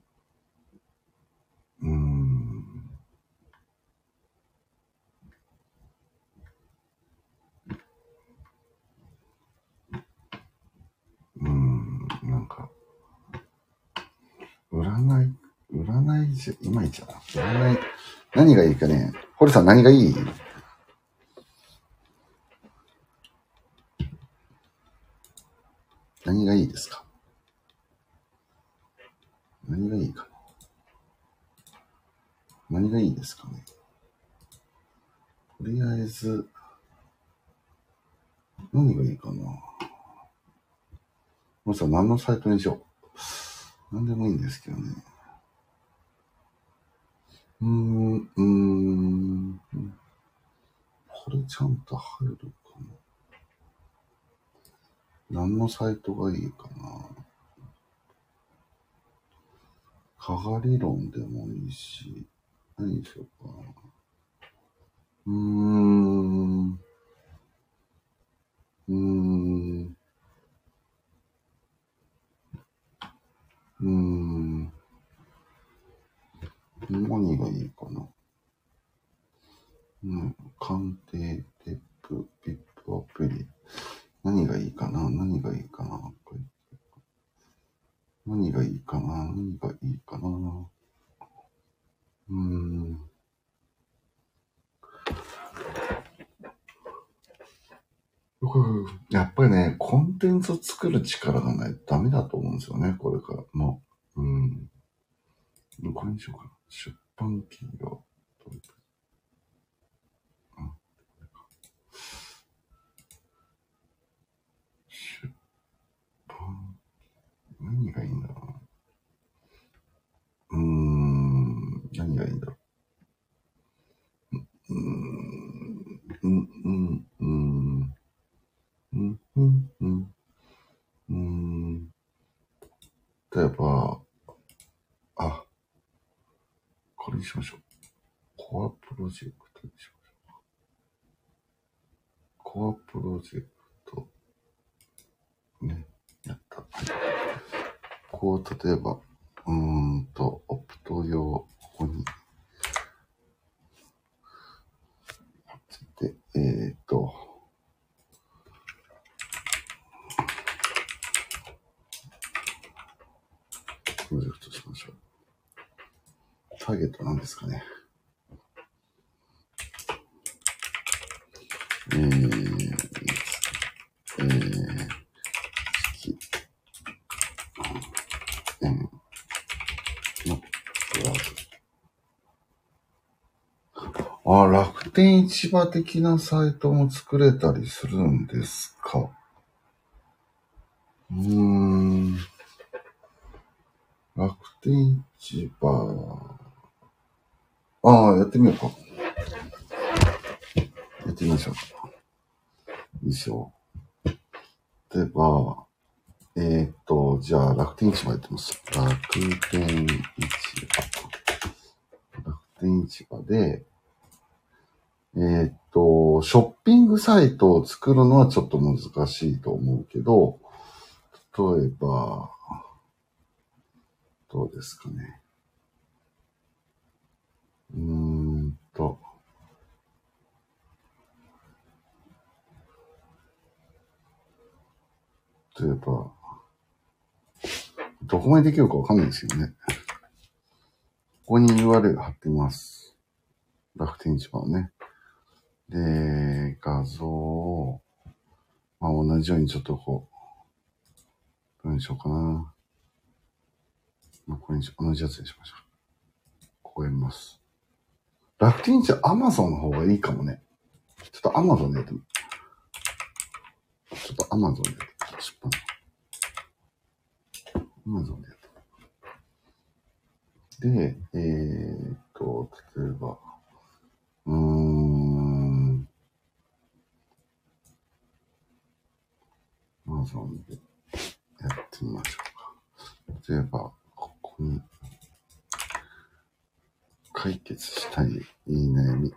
Speaker 1: なんか、占いじゃ、いまいちだな。占い、何がいいかね。堀さん何がいい？何がいいですか？何がいいかな？何がいいですかね。とりあえず、何がいいかな。もし何のサイトにしよう。何でもいいんですけどね。これちゃんと入るかな。何のサイトがいいかな。加賀理論でもいいし、何にしようかな。何がいいかな。鑑定、テップ、ピップアプリ。何がいいかな。何がいいかな。やっぱりね、コンテンツを作る力がないとダメだと思うんですよね、これからも。これにしようかな。出版企業。出版。何がいいんだろう。何がいいんだろう。例えば、これにしましょう。コアプロジェクトにしましょう。コアプロジェクト。ね、やった。こう、例えば、オプト用、ここに、で、プロジェクトしましょう。ターゲットなんですかね。楽天市場的なサイトも作れたりするんですか？楽天市場。やってみようか。やってみましょうか。いいでしょう。例えば、じゃあ楽天市場やってます。楽天市場。楽天市場で、ショッピングサイトを作るのはちょっと難しいと思うけど、例えば、どうですかね。例えば、どこまでできるかわかんないですよね。ここに URL 貼ってみます。楽天市場をね。で、画像を、まあ、同じようにちょっとこう、どうにしようかな。まあ、これに同じやつにしましょう。ここやります。楽天市場 Amazon の方がいいかもね。ちょっと Amazon でやってみる。ちょっと Amazon でやってみる。出版。Amazon でやってみる。で、例えば、Amazon でやってみましょうか。例えば、ここに、解決したい悩み。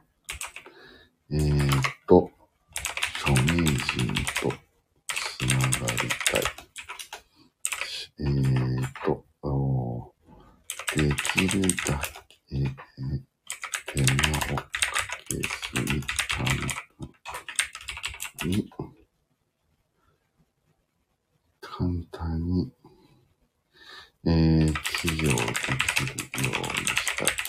Speaker 1: 著名人とつながりたい。できるだけ手間をかけずに簡単に起業できるようにしたい。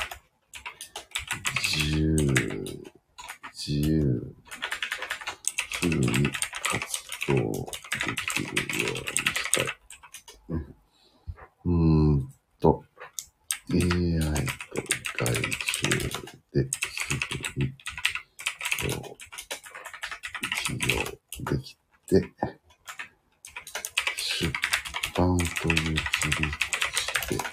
Speaker 1: 自由、すぐに活動できるようにしたい。AI と外注ですぐに起業できて、出版という切り口で、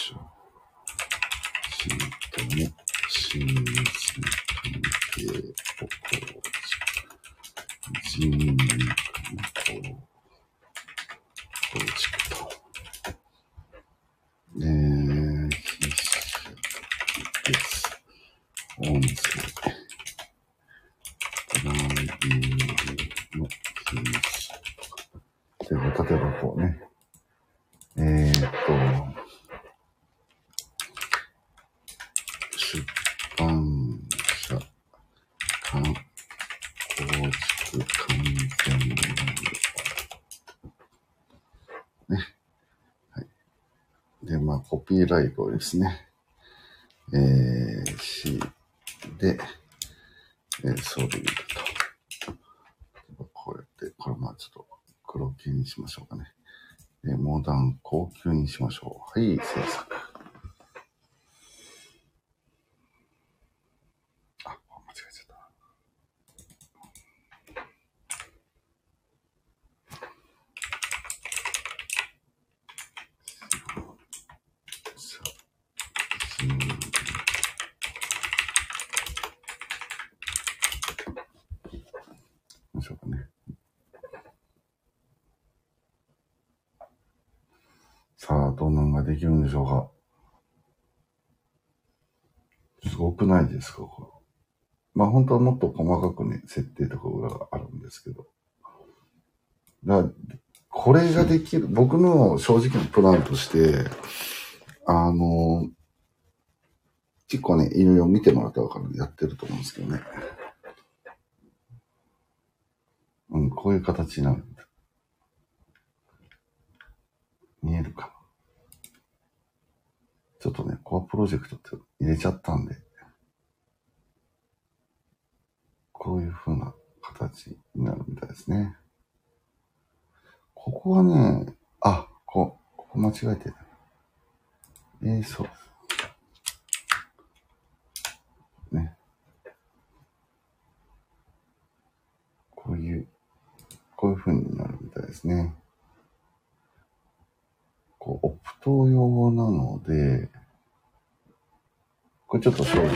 Speaker 1: シートも親密関係を構築、人脈の構築と、必須です。音声、プランニングの禁止。例えばこうね、出版社、構築完全にね。はい。で、まあ、コピーライトですね。C で、ソリッドと。こうやって、これまあちょっと黒系にしましょうかね。モダン高級にしましょう。はい、制作。あ、間違えちゃった。どうしようかね。さあ、どんなのができるんでしょうか。すごくないですか、これ。まあ本当はもっと細かくね、設定とかがあるんですけど。だからこれができる、僕の正直なプランとして、結構ね、いろいろ見てもらったらわかるやってると思うんですけどね。こういう形になるんだ。見えるかな。ちょっとね、コアプロジェクトって入れちゃったんで、こういう風な形になるみたいですね。ここはね、ここ間違えてる。そう。ね。こういう風になるみたいですね。オプト用なので、これちょっと正直。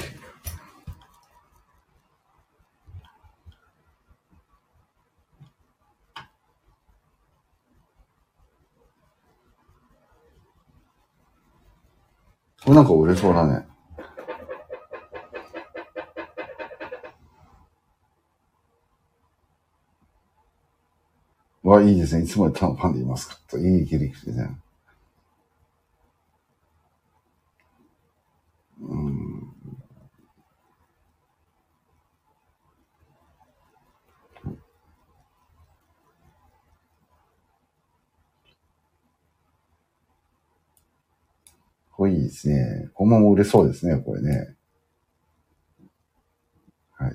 Speaker 1: これなんか売れそうだね。 いいですね。いつまでタマパンでいますかと。いい切り口でね。これいいですね。このまま売れそうですね、これね。はい。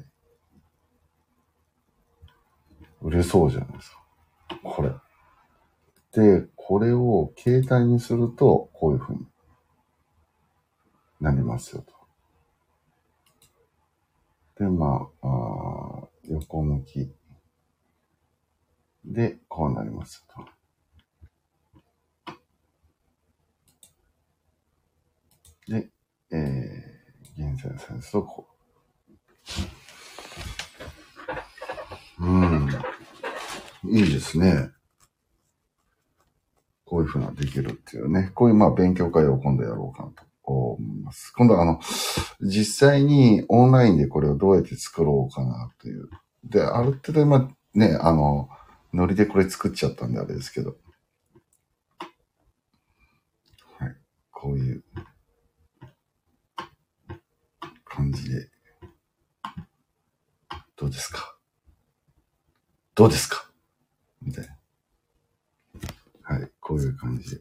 Speaker 1: 売れそうじゃないですか。これ。で、これを携帯にすると、こういう風になりますよと。で、横向き。で、こうなりますよと。で、現在センスとこう。いいですね。こういう風なできるっていうね。こういう勉強会を今度やろうかなと思います。今度は実際にオンラインでこれをどうやって作ろうかなという。で、ある程度ノリでこれ作っちゃったんであれですけど。はい。こういう感じで。どうですかどうですかみたいな。はい。こういう感じで。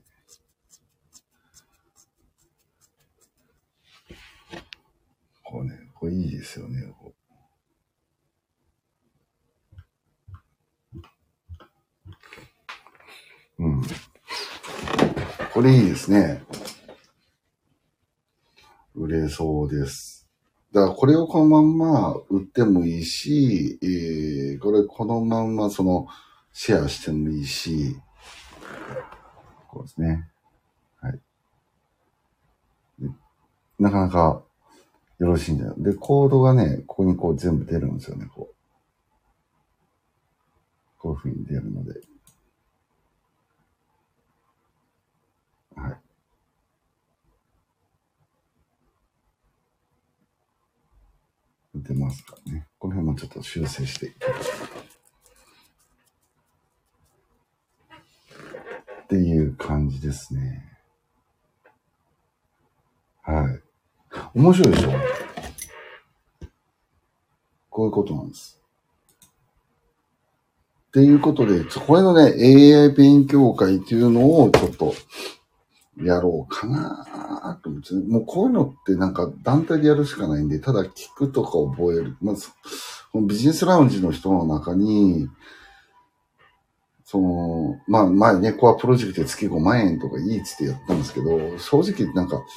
Speaker 1: これいいですよね。これいいですね。売れそうです。だからこれをこのまんま売ってもいいし、このまんまシェアしてもいいし、こうですね。はい。なかなかよろしいんじゃない。で、コードがね、ここに全部出るんですよね、こういう風に出るので。はい。出ますからね。この辺もちょっと修正していく。っていう感じですね。はい。面白いでしょ？こういうことなんです。っていうことで、これのね、AI 勉強会っていうのをちょっとやろうかなと思って、もうこういうのってなんか団体でやるしかないんで、ただ聞くとか覚える。まず、このビジネスラウンジの人の中に、前ね、コアプロジェクトで月5万円とかいいっつってやったんですけど、正直なんか、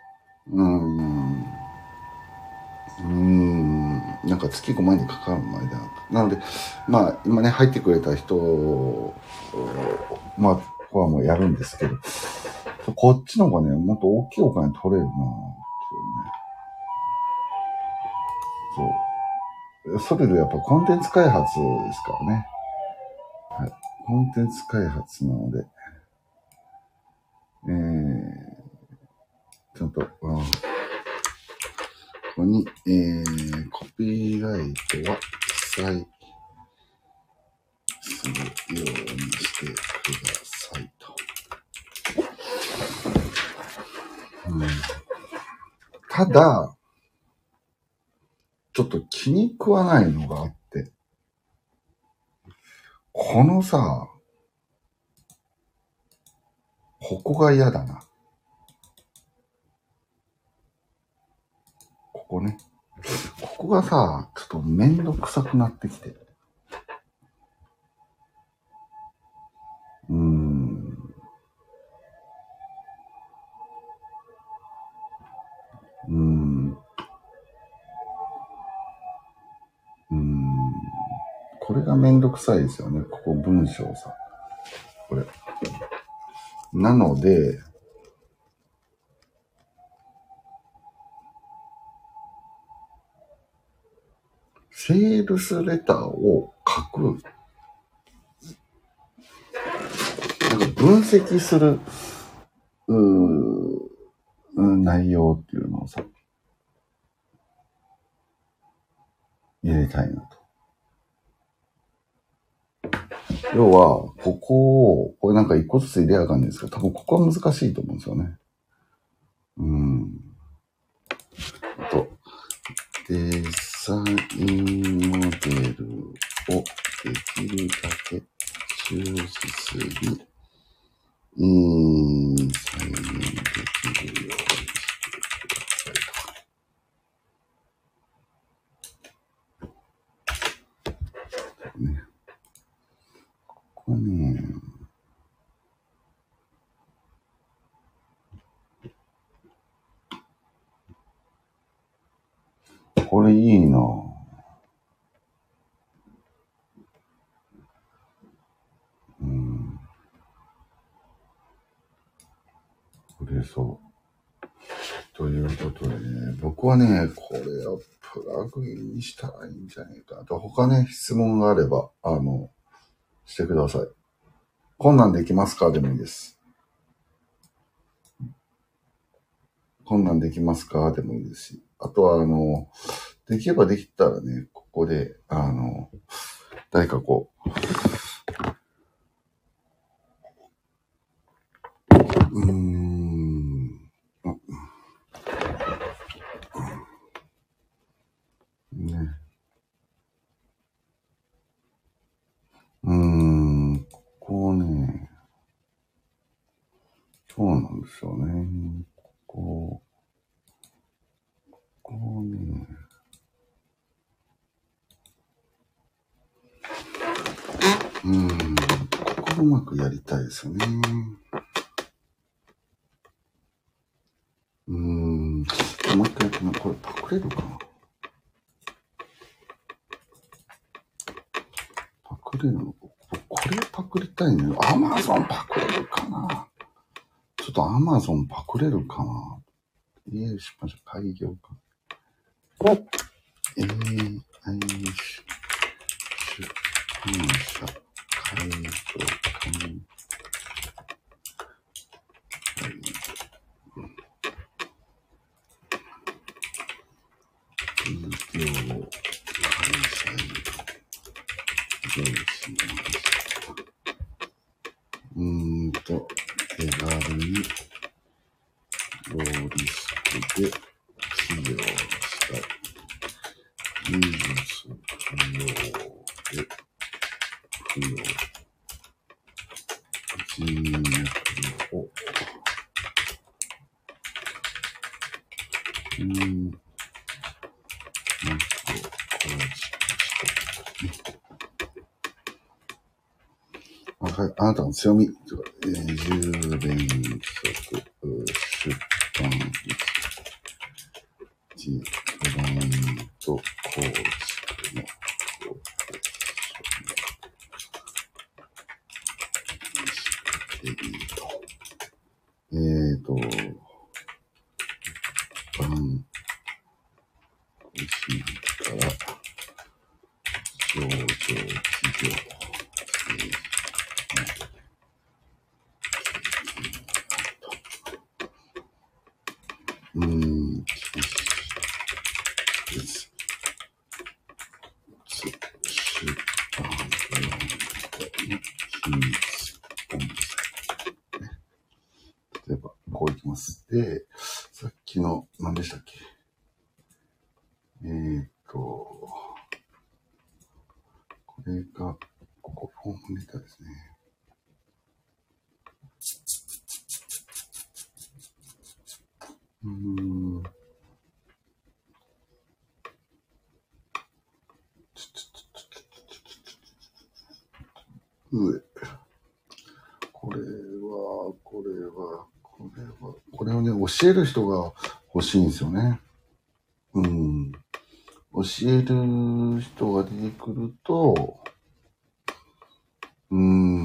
Speaker 1: なんか月5万円にかかるの間なので、今ね、入ってくれた人、ここはもうやるんですけど、こっちの方がね、もっと大きいお金取れるなっていうね。そう。それでやっぱコンテンツ開発ですからね。はい。コンテンツ開発なので、ちゃんと、ここに、コピーライトは記載するようにしてくださいと。ただ、ちょっと気に食わないのがあって、このさ、ここが嫌だな。ここね。ここがさ、ちょっとめんどくさくなってきて。これがめんどくさいですよね。ここ文章さ。これ。なので、セールスレターを書く。なんか分析する、内容っていうのをさ、入れたいなと。 要は、ここを、これなんか一個ずつ入れやがんですけど、多分ここは難しいと思うんですよね。あと、デザインモデルをできるだけ忠実に、再現できるようにしてくださいと。ね。ここね、これいいなぁ。これそう。ということでね、僕はね、これをプラグインにしたらいいんじゃないかなと。他ね、質問があれば、してください。こんなんできますかでもいいです。こんなんできますかでもいいですし。あとは、できればできたらね、ここで、誰かこう、ね。ここね、そうなんですよね。ここね、ここうまくやりたいですよね。もう一回やってみよう。これパクれるかな？パクれるの？これパクりたいね。アマゾンパクれるかな？ちょっとアマゾンパクれるかな？出版社開業か。AI 出版社開業か。企業開催どうしました。手軽にローリスクで起業したい。技術不要で不要。人脈を構築したい。あなたの強みとか、10連続出版時クライアント構築の一般個人から上場企業例えば、こういきます。で、さっきの、何でしたっけ？これが、ここ、フォームレターですね。これをね、教える人が欲しいんですよね。教える人が出てくると、い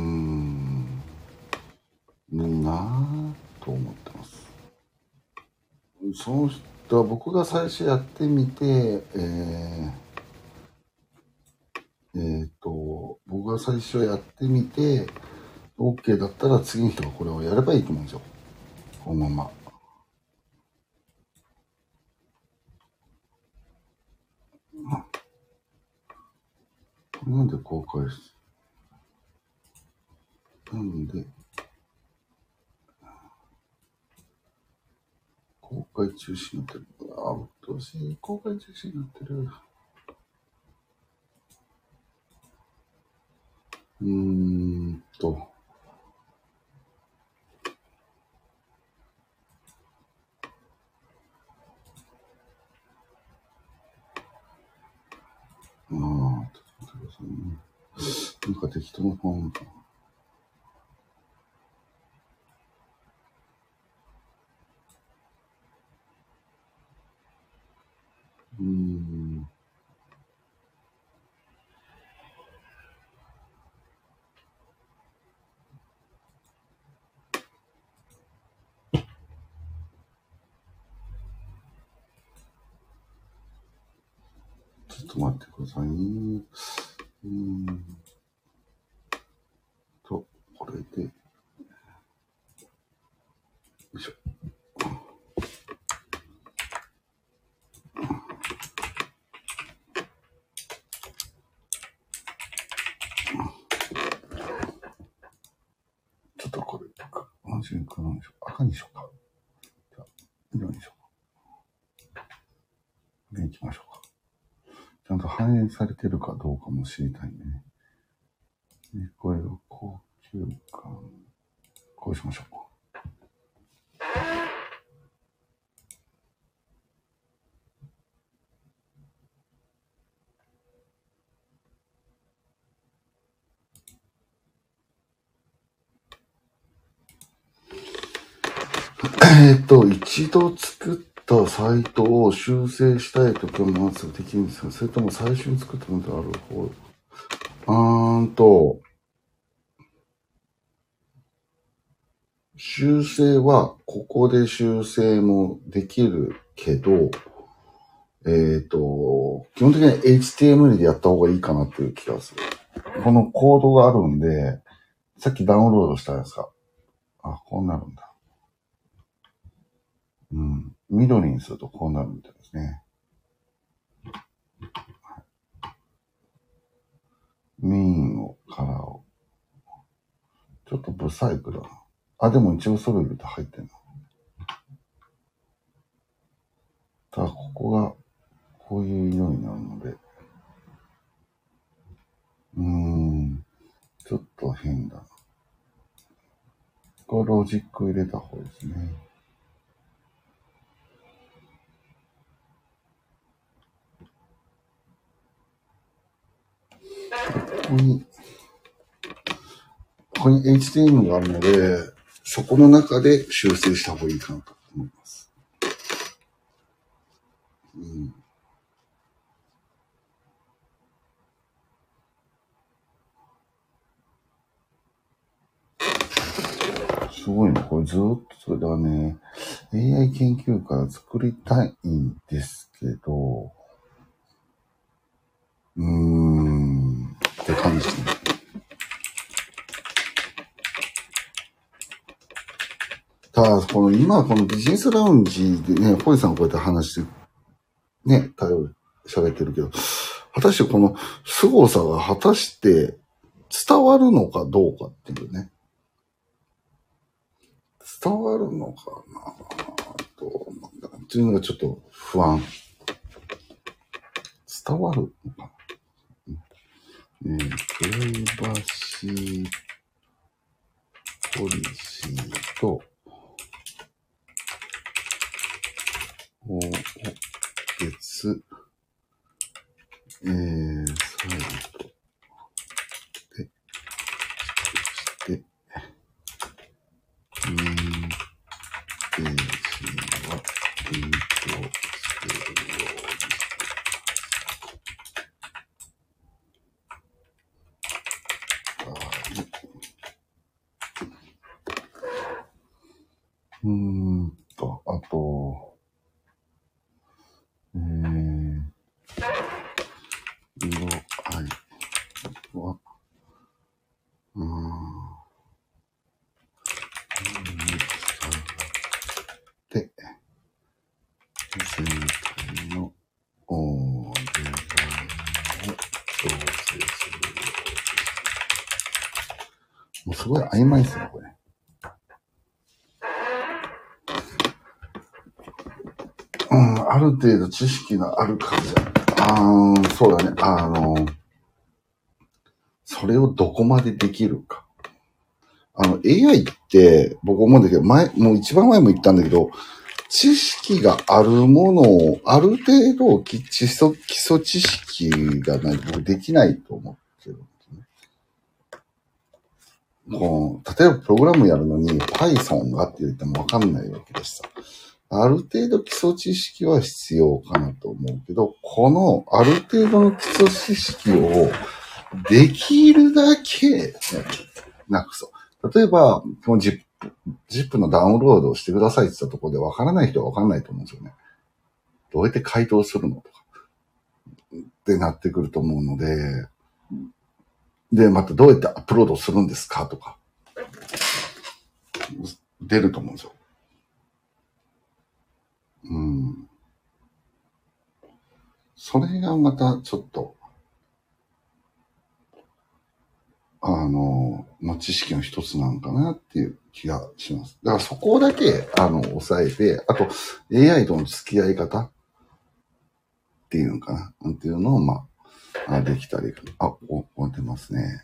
Speaker 1: いなぁと思ってます。その人は僕が最初やってみて、僕が最初やってみて、OK だったら次の人がこれをやればいいと思うんですよ。このまま。なんで公開しなんで、公開中止になってる。あ、うっとうしい。公開中止になってる。ちょっと待ってくださいね。なんか適当なフォームかな。ちょっと待ってくださいね。これで、よいしょ。ちょっとこれ、安心かなでしょう。赤にしようか。じゃあ、色にしようか。これに行きましょうか。ちゃんと反映されてるかどうかも知りたいね。でこれを高級感。こうしましょう。一度作ったサイトを修正したいときはまずできるんですか？それとも最初に作ったのである方。修正はここで修正もできるけど、基本的には HTML でやった方がいいかなっていう気がする。このコードがあるんで、さっきダウンロードしたやつが。あ、こうなるんだ。緑にするとこうなるみたいですね。メインを、カラーを。ちょっとブサイクだな。あ、でも一応それ入れて入ってんな。ただ、ここが、こういう色になるので。ちょっと変だな。これロジック入れた方ですね。ここに HTML があるので、そこの中で修正した方がいいかなと思います。すごいね。これずっとそれではね、AI 研究から作りたいんですけど、って感じですね。ただ、このビジネスラウンジでね、ポイさんこうやって話して、ね、喋ってるけど、果たしてこの凄さが果たして伝わるのかどうかっていうね。伝わるのかなと思うんだっていうのがちょっと不安。伝わるのかな、プライバシーポリシーと、別、サイトで、して、ページはリンクをしているように。あと、色合いは、で、全体のデザインを調整するようです。もうそすごい曖昧ですよ、これ。ある程度知識があるからじゃ、そうだね。それをどこまでできるか。AI って、僕思うんだけど、もう一番前も言ったんだけど、知識があるものを、ある程度基礎知識がないと僕できないと思ってるんですね。例えばプログラムやるのに Python がって言ってもわかんないわけですさ。ある程度基礎知識は必要かなと思うけど、このある程度の基礎知識をできるだけなくそう。例えば、この ZIP のダウンロードをしてくださいって言ったところで分からない人は分かんないと思うんですよね。どうやって回答するのとかってなってくると思うので、で、またどうやってアップロードするんですかとか、出ると思うんですよ。それがまたちょっと、知識の一つなんかなっていう気がします。だからそこだけ、抑えて、あと AI との付き合い方っていうのかなっていうのを、できたり、終わってますね。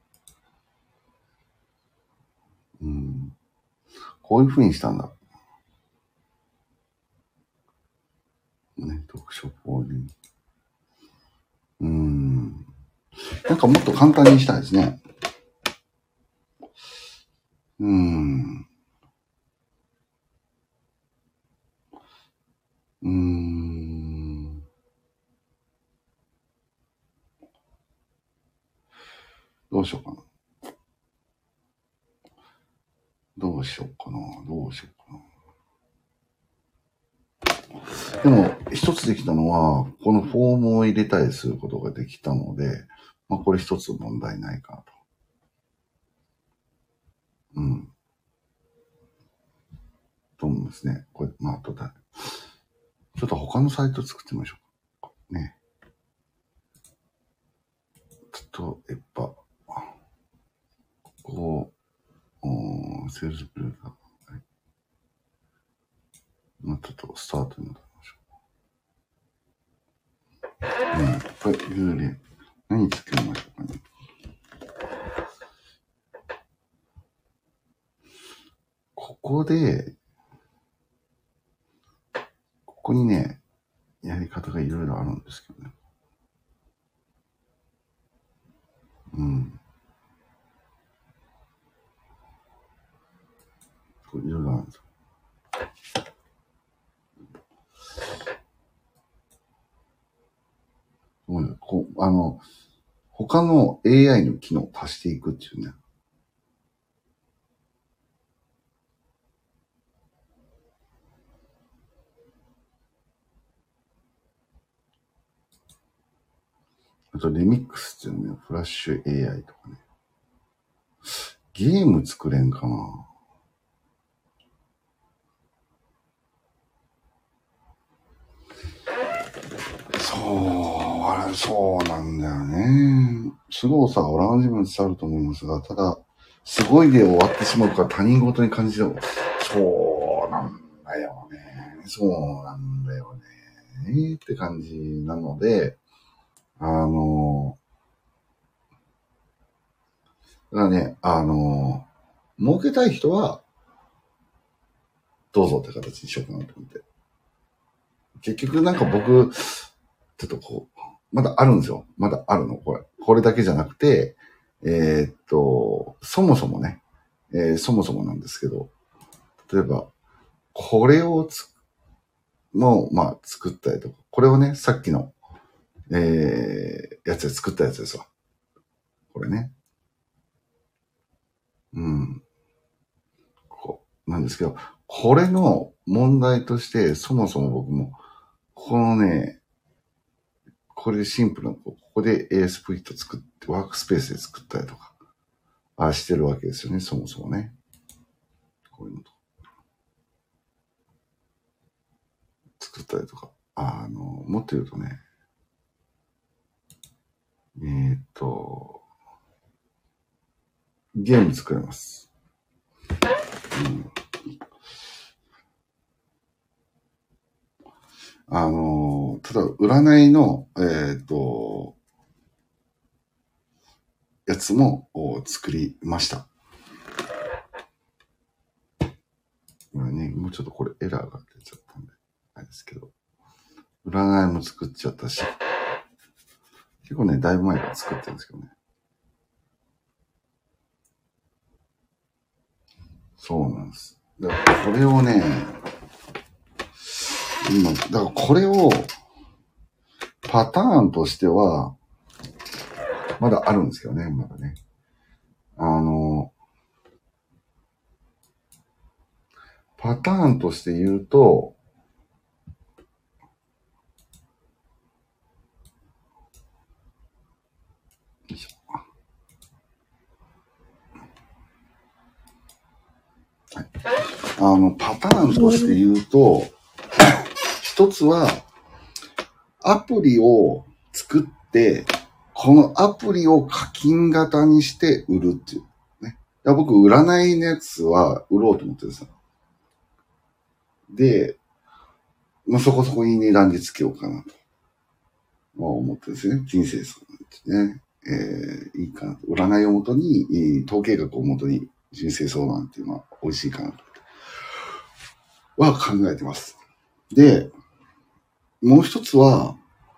Speaker 1: こういう風にしたんだ。ね、読書コーディング。なんかもっと簡単にしたいですね。どうしようかな。どうしようかな。でも、一つできたのは、このフォームを入れたりすることができたので、これ一つ問題ないかなと。と思いますね。これ、後で。ちょっと他のサイト作ってみましょうか。ね。例えば、セールスプレーザー。ちょっとスタートに戻りましょう。これ、幽霊。何作りましょうかね。ここにね、やり方がいろいろあるんですけどね。いろいろあるんですよ。他の AI の機能を足していくっていうね。あと、レミックスっていうね、フラッシュ AI とかね。ゲーム作れんかな。そうなんだよね。凄さがおらん自分伝わると思いますが、ただ、すごいで終わってしまうから他人事に感じても、そうなんだよね。って感じなので、だからね、儲けたい人は、どうぞって形にしようかなと思って。結局なんか僕、ちょっとまだあるんですよ。まだあるの、これ。これだけじゃなくて、そもそもね、そもそもなんですけど、例えば、これを作ったりとか、これをね、さっきの、やつで作ったやつですわ。これね。なんですけど、これの問題として、そもそも僕も、このね、これでシンプルな、ここで ASP 作って、ワークスペースで作ったりとか、してるわけですよね、そもそもね。こういうのと。作ったりとか。もっと言うとね、 ゲーム作れます。ただ、占いの、やつも作りました。ね、もうちょっとこれエラーが出ちゃったんで、あれですけど。占いも作っちゃったし。結構ね、だいぶ前から作ってるんですけどね。そうなんです。だからこれをね、今、だからこれを、パターンとしては、まだあるんですけどね、まだね。パターンとして言うと、よいしょ。はい。パターンとして言うと、一つは、アプリを作って、このアプリを課金型にして売るっていうね。僕、占いのやつは売ろうと思ってるんですよ。で、まあ、そこそこいい値段でつけようかなと、思ってるんですね。人生そうなんですね。いいかなと。占いをもとに、統計学をもとに人生相談っていうのは美味しいかなと。は考えてます。で、もう一つは、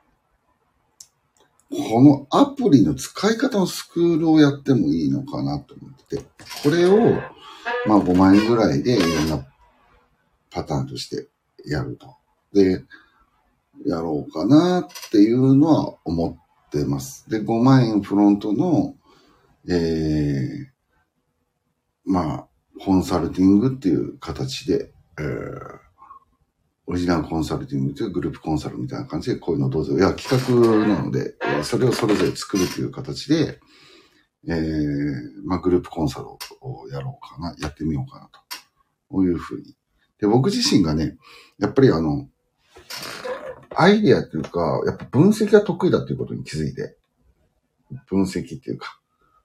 Speaker 1: このアプリの使い方のスクールをやってもいいのかなと思ってて、これを、まあ5万円ぐらいでいろんなパターンとしてやると。で、やろうかなっていうのは思ってます。で、5万円フロントの、まあ、コンサルティングっていう形で、オリジナルコンサルティングというグループコンサルみたいな感じでこういうのどうぞ。いや、企画なので、それをそれぞれ作るという形で、まあ、グループコンサルをやろうかな、やってみようかなと。こういうふうに。で、僕自身がね、やっぱりアイデアっていうか、やっぱ分析が得意だっていうことに気づいて、分析っていうか、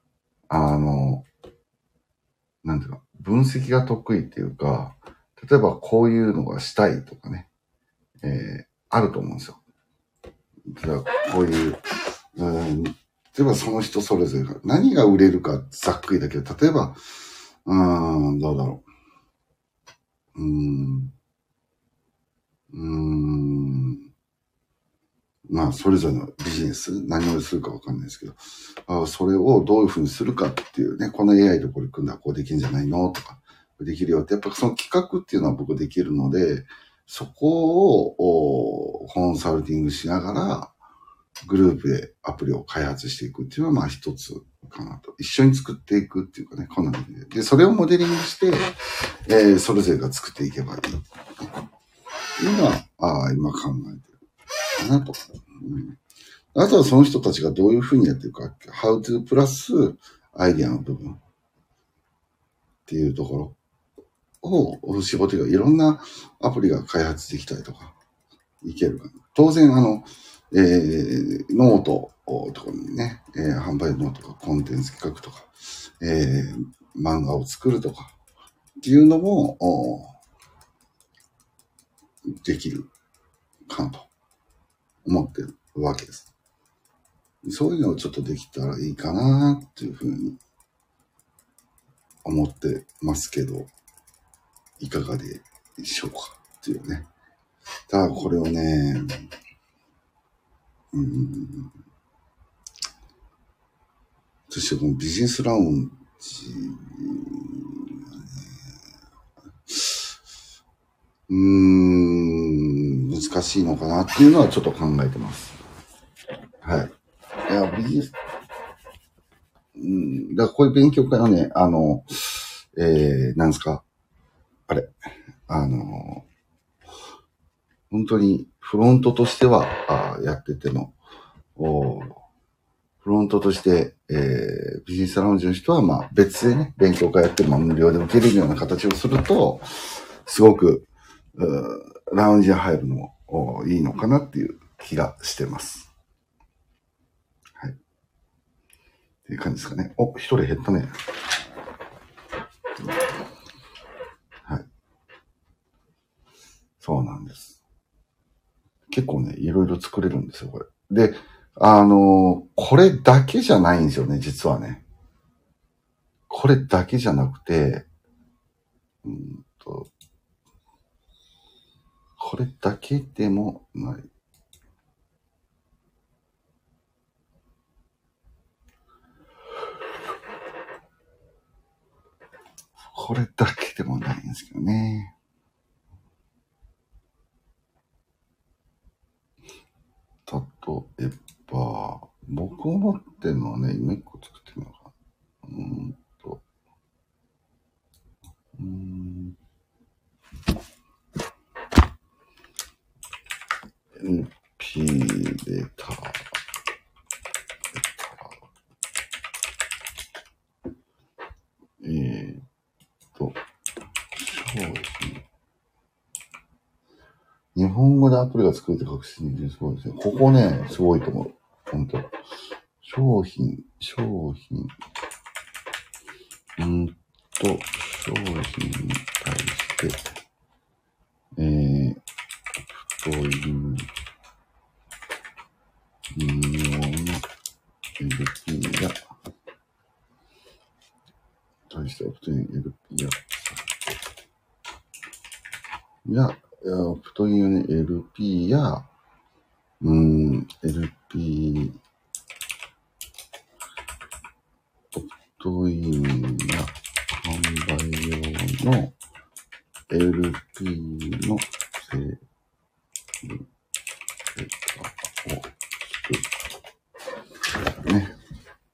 Speaker 1: なんていうの、分析が得意っていうか、例えばこういうのがしたいとかね、あると思うんですよ。例えばこういう、例えばその人それぞれが何が売れるかざっくりだけど、例えば、どうだろう。まあ、それぞれのビジネス、何をするかわかんないですけど、それをどういうふうにするかっていうね、この AI とこれ組んだらこうできるんじゃないのとか、できるよって、やっぱその企画っていうのは僕できるので、そこをコンサルティングしながら、グループでアプリを開発していくっていうのはまあ一つかなと。一緒に作っていくっていうかね、こんな感じで。で、それをモデリングして、それぞれが作っていけばいい。っていうのは、今考えてるかなと。あとはその人たちがどういうふうにやってるか、How to プラスアイディアの部分っていうところを絞っていろんなアプリが開発できたりとか、いけるかな。当然、ノートとかにね、販売ノートとかコンテンツ企画とか、漫画を作るとかっていうのもできるかなと思ってるわけです。そういうのをちょっとできたらいいかなっていうふうに思ってますけど、いかがでしょうかっていうね。ただこれをね、そしてこのビジネスラウンジ、難しいのかなっていうのはちょっと考えてます。はい。いや、ビジネス、だからこういう勉強会はね、なんですか、あれ、本当にフロントとしてはやってても、フロントとして、ビジネスラウンジの人はまあ別でね、勉強会やっても無料で受けれるような形をすると、すごく、ラウンジに入るのもいいのかなっていう気がしてます。はい。 っていう感じですかね。お、一人減ったね。はい。そうなんです。結構ね、いろいろ作れるんですよ、これ。で、これだけじゃないんですよね、実はね。これだけじゃなくて、これだけでもない。これだけでもないんですけどね。例えば、僕思ってるのはね、今一個作ってみようかな。LP レター。商品。日本語でアプリが作れて確信にすごいですね。ここね、すごいと思う。本当。商品。商品に対して、という微妙な LP や、対して太い LP 太い LP や、LP、太いや販売用の LP のセールを作る。ね。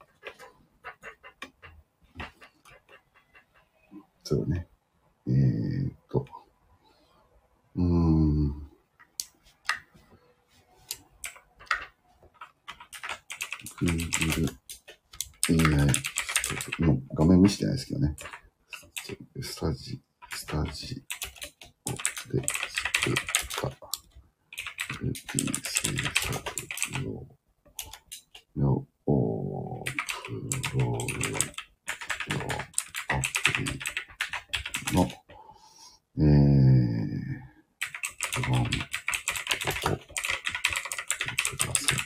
Speaker 1: そうね。Google AI の画面見せてないですけどね。スタジオで作った LP 制作用のプログラムアプリのフロントをください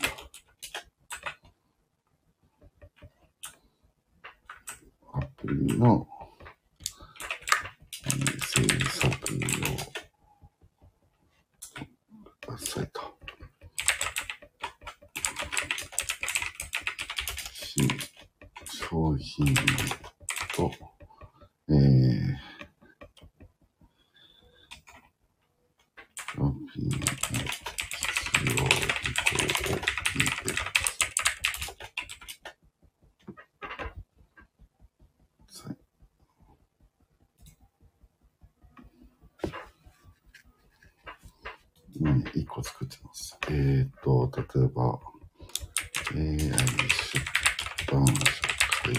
Speaker 1: と。アプリの制作用くださいと。商品と、商品の必要事項を聞いて1個作ってます。例えば、AI 出版社開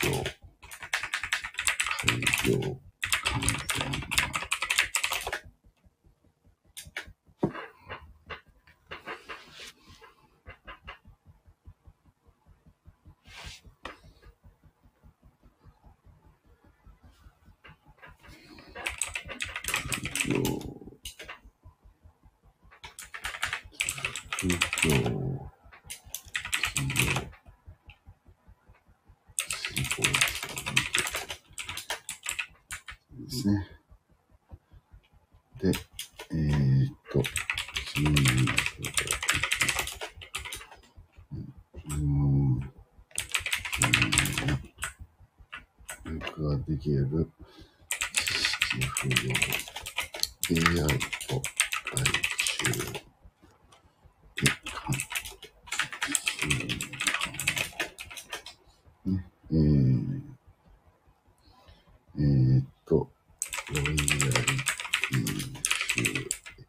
Speaker 1: 業完全なですね。で、僕ができる知識不要 AI と外注でロイヤリティ収益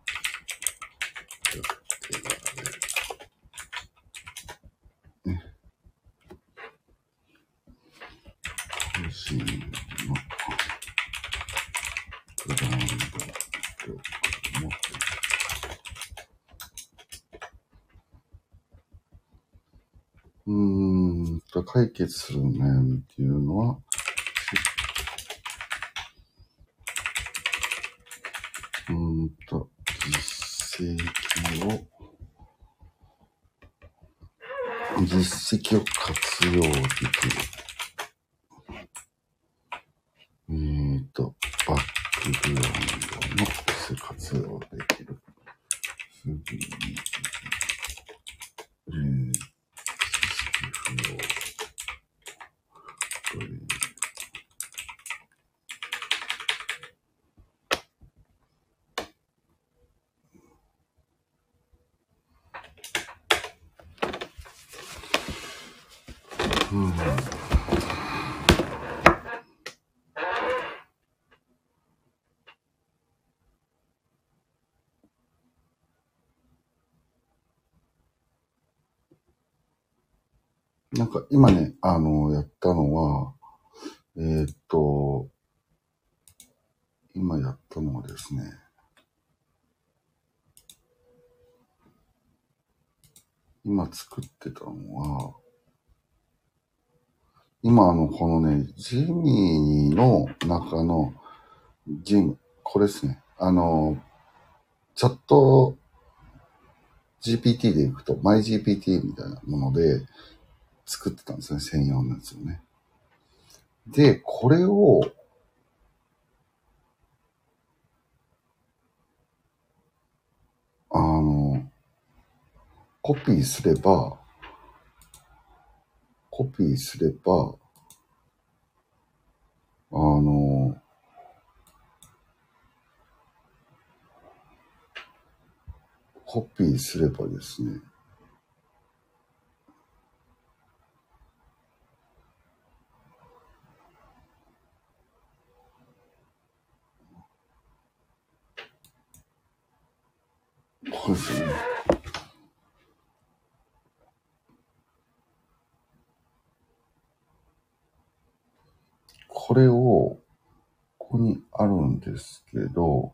Speaker 1: が得られる。個人のブランド力もが解決する悩みっていうのは、実績を活用できる。バックグラウンドの活用できる。次に、知識不要。なんか今ね、やったのは、今やったのはですね、今作ってたのは、今このね、ジミーの中のこれですね。チャット GPT でいくと、MyGPT みたいなもので作ってたんですね。専用のやつをね。で、これを、コピーすれば、コピーすればですね、これですね。これを、ここにあるんですけど、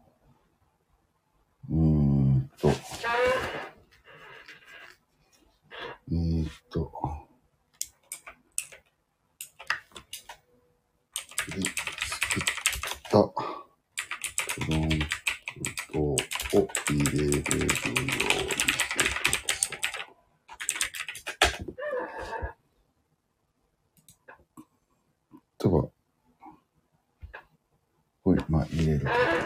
Speaker 1: で、作ったプロンプトを入れれるようにしてください。例えば、これ、入れる。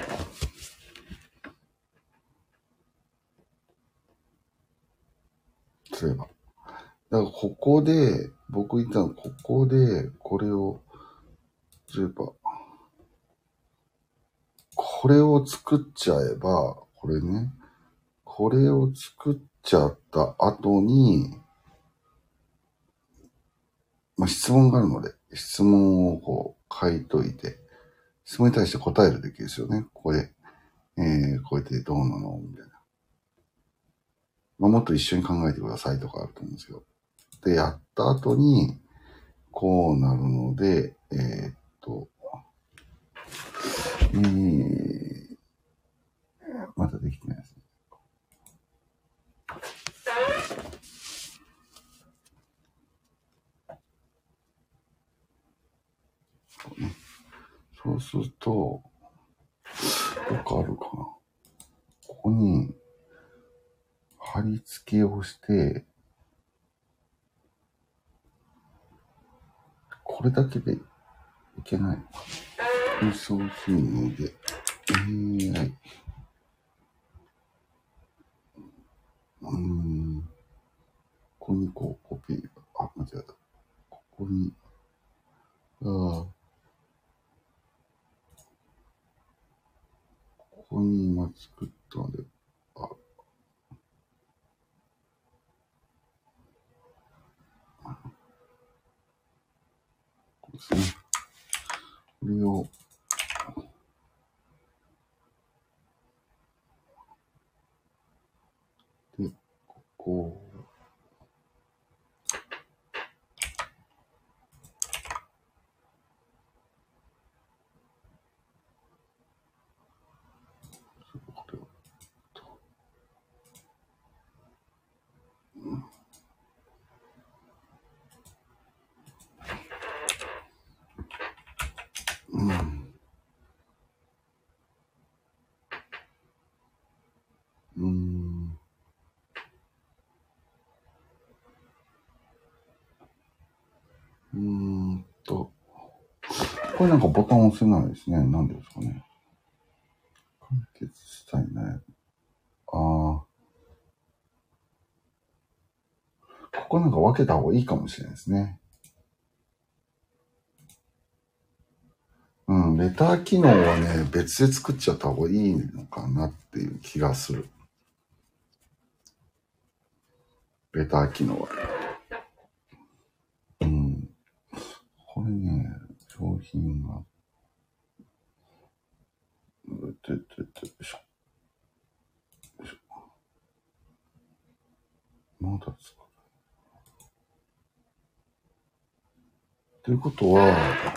Speaker 1: 例えば。だからここで、僕言ったのここで、これを、例えば、これを作っちゃえば、これね、これを作っちゃった後に、質問があるので、質問をこう書いといて、質問に対して答えるべきですよね。これ、こうやってどうなのみたいな。もっと一緒に考えてくださいとかあると思うんですけど。で、やった後に、こうなるので、まだできてないですね。そうすると、どっかあるかな。ここに、貼り付けをして、これだけでいけないのか。そういうので、AI。ここにこうコピーが、間違えた。ここに、ここに今作ったので、これですね。これを、で、ここを、これを、 これなんかボタン押せないですね。なんでですかね。解決したいね。ここなんか分けた方がいいかもしれないですね。レター機能はね、別で作っちゃった方がいいのかなっていう気がする。レター機能は。これね、商品が、よいしょ。まだですか。ということは、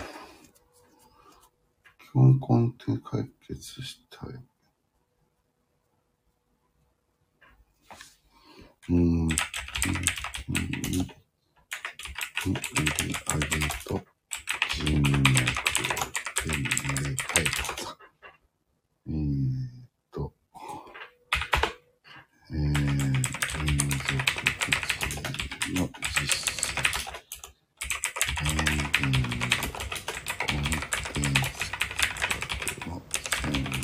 Speaker 1: 基本根底解決したい。上げと人脈を手に入れたいとさ。民族基地の実際、番組コンテンツの専門。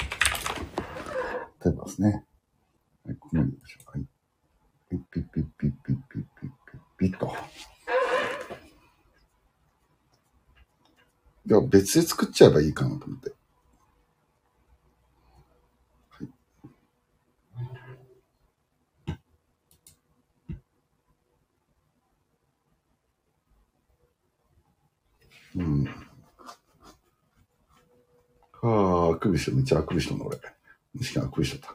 Speaker 1: 例えばですね。はい、このようにしょう。はい。ピッピッピッピッピッピッピッピッピッと。では別で作っちゃえばいいかなと思って。はい。あくびしてる。めっちゃあくびしてるの俺。虫があくびしちゃった。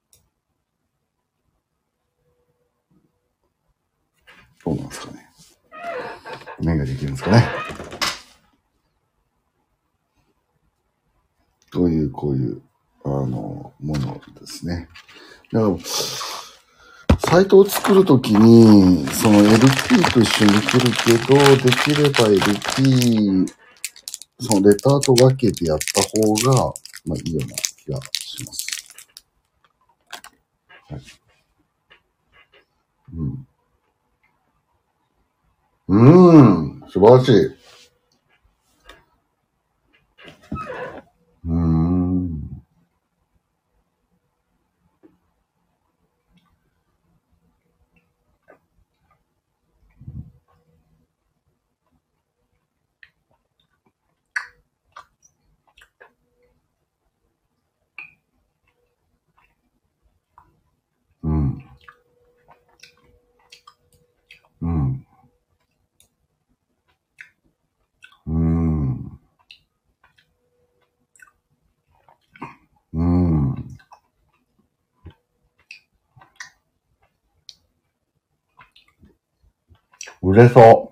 Speaker 1: どうなんですかね。目ができるんですかね。こういう、ものですね。だからサイトを作るときに、その LP と一緒に来るけど、できれば LP、そのレターと分けてやった方が、まあいいような気がします。はい。素晴らしい。売れそう。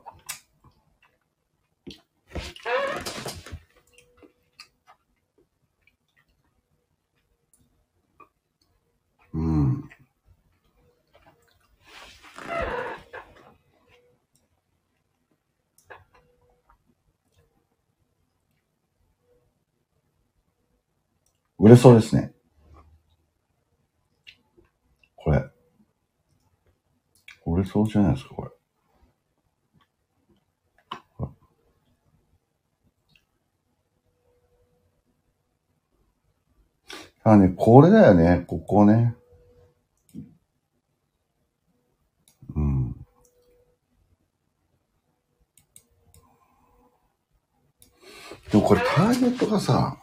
Speaker 1: 売れそうですね。これ。売れそうじゃないですか、これ。ね、これだよね、ここね。でもこれターゲットがさ、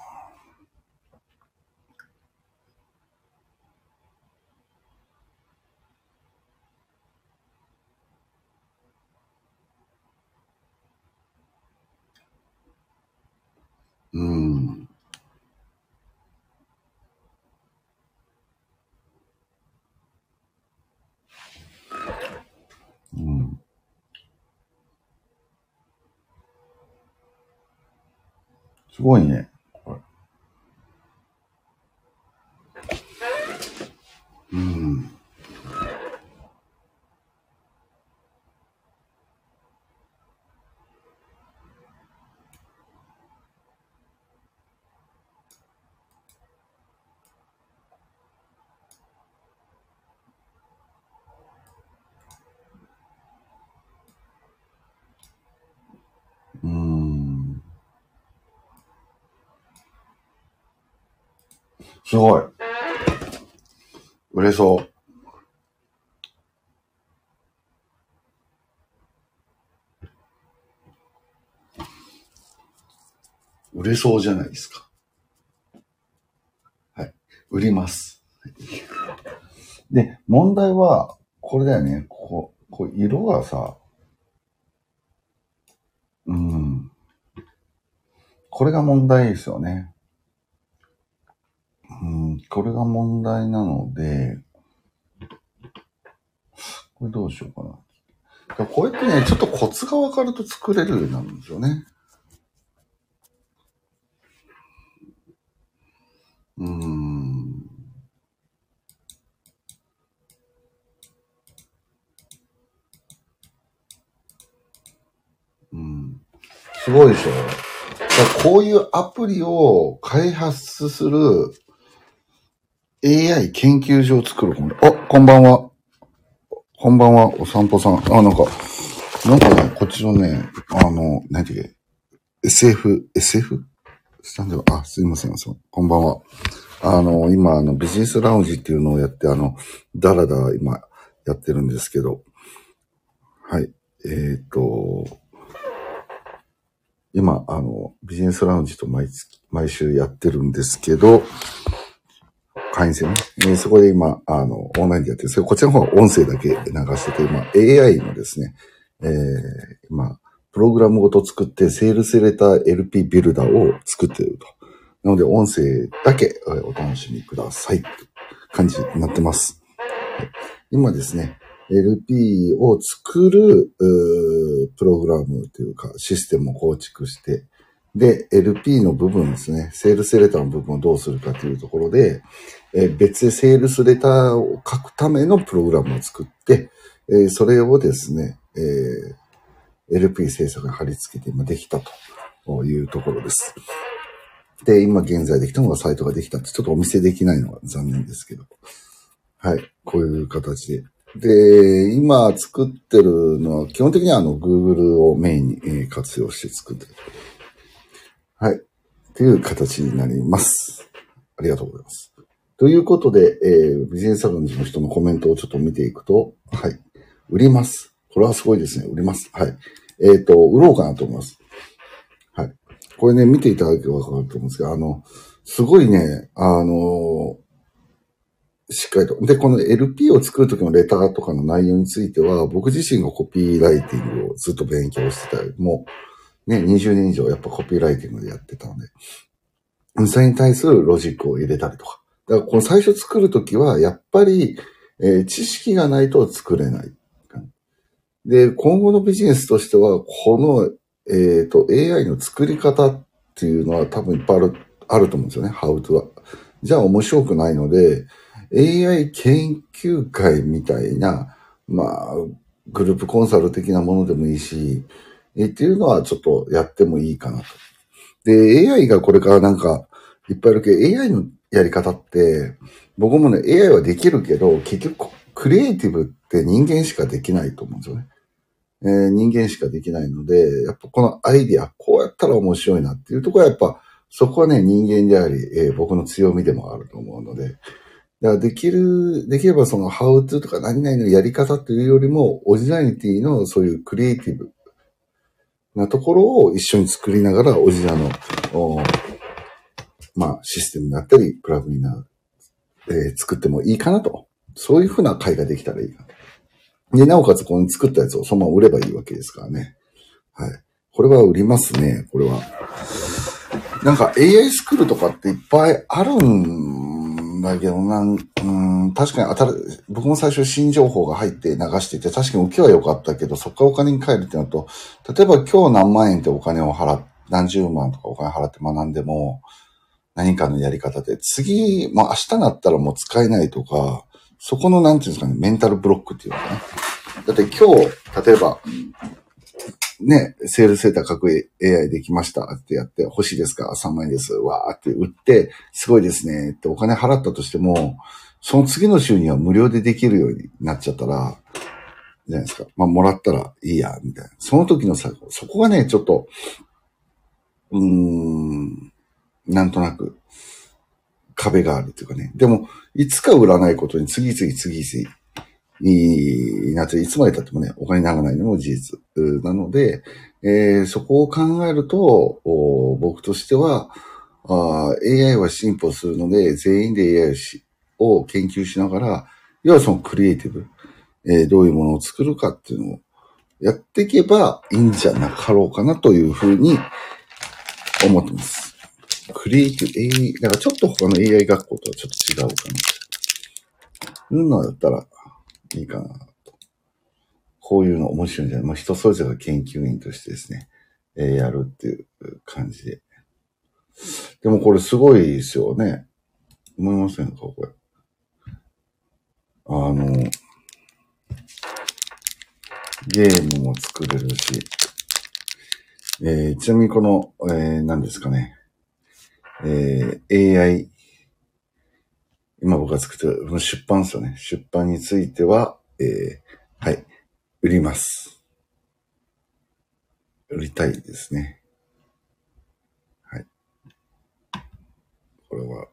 Speaker 1: すごいね。これすごい。売れそう。売れそうじゃないですか。はい。売ります。で、問題は、これだよね。こう色がさ、これが問題ですよね。これが問題なので、これどうしようかな。こうやってね、ちょっとコツが分かると作れるようになるんですよね。すごいでしょ。こういうアプリを開発する AI 研究所を作る。あ、こんばんは。こんばんは、お散歩さん。なんかね、こっちのね、何て言うっけ、SF? スタンド、すいません、こんばんは。今、ビジネスラウンジっていうのをやって、だらだら今、やってるんですけど、はい。今、ビジネスラウンジと毎週やってるんですけど、会員制ね。そこで今、オンラインでやってるんですけど、こちらの方は音声だけ流してて、今、AI のですね、今、プログラムごと作って、セールスレター LP ビルダーを作っていると。なので、音声だけお楽しみください。感じになってます。今ですね、LP を作る、プログラムというか、システムを構築して、で、LP の部分ですね、セールスレターの部分をどうするかというところで、別でセールスレターを書くためのプログラムを作って、それをですね、LP 制作に貼り付けて今できたというところです。で、今現在できたのがサイトができたって、ちょっとお見せできないのは残念ですけど。はい。こういう形で。で、今作ってるのは、基本的にはGoogle をメインに活用して作ってる。はい。という形になります。ありがとうございます。ということで、ビジネスラウンジの人のコメントをちょっと見ていくと、はい。売ります。これはすごいですね。売ります。はい。売ろうかなと思います。はい。これね、見ていただければわかると思うんですが、すごいね、しっかりと。で、この LP を作るときのレターとかの内容については、僕自身がコピーライティングをずっと勉強してたり、もうね、20年以上やっぱコピーライティングでやってたので、それに対するロジックを入れたりとか。だからこの最初作るときは、やっぱり、知識がないと作れない。で、今後のビジネスとしては、この、AI の作り方っていうのは多分いっぱいあると思うんですよね。How to は。じゃあ面白くないので、AI 研究会みたいな、グループコンサル的なものでもいいし、っていうのはちょっとやってもいいかなと。で、AI がこれからなんかいっぱいいるけど、AI のやり方って、僕もね、AI はできるけど、結局、クリエイティブって人間しかできないと思うんですよね。人間しかできないので、やっぱこのアイディア、こうやったら面白いなっていうところはやっぱ、そこはね、人間であり、僕の強みでもあると思うので、だからできればその How to とか何々のやり方というよりも、オリジナリティのそういうクリエイティブなところを一緒に作りながら、オリジナルの、システムになったり、プラグインな、作ってもいいかなと。そういうふうな会ができたらいいかな。で、なおかつこの作ったやつをそのまま売ればいいわけですからね。はい。これは売りますね、これは。なんか AI スクールとかっていっぱいあるんだけど、確かに僕も最初新情報が入って流していて、確かに受けは良かったけど、そこからお金に変えるってなると、例えば今日何万円ってお金を何十万とかお金払って学んでも、何かのやり方で、次、明日になったらもう使えないとか、そこのなんていうんですかね、メンタルブロックっていうのかな。だって今日、例えば、ね、セールスレター書く AI できましたってやって、欲しいですか ?3 万円です。わーって売って、すごいですねってお金払ったとしても、その次の週には無料でできるようになっちゃったら、じゃないですか。もらったらいいや、みたいな。その時のそこがね、ちょっと、なんとなく、 壁があるっていうかね。でも、いつか売らないことに次々になって、いつまで経ってもね、お金にならないのも事実なので、そこを考えると、僕としては、AI は進歩するので、全員で AI を研究しながら、要はそのクリエイティブ、どういうものを作るかっていうのをやっていけばいいんじゃなかろうかなというふうに思ってます。クリエイティブ AI、だからちょっと他の AI 学校とはちょっと違うかな。そういうのだったらいいかなと。こういうの面白いんじゃない？人それぞれが研究員としてですね、やるっていう感じで。でもこれすごいですよね。思いませんかこれ。ゲームも作れるし、ちなみにこの、何ですかね、AI、今僕が作ってる出版ですよね。出版については、はい、売ります。売りたいですね。はい。これは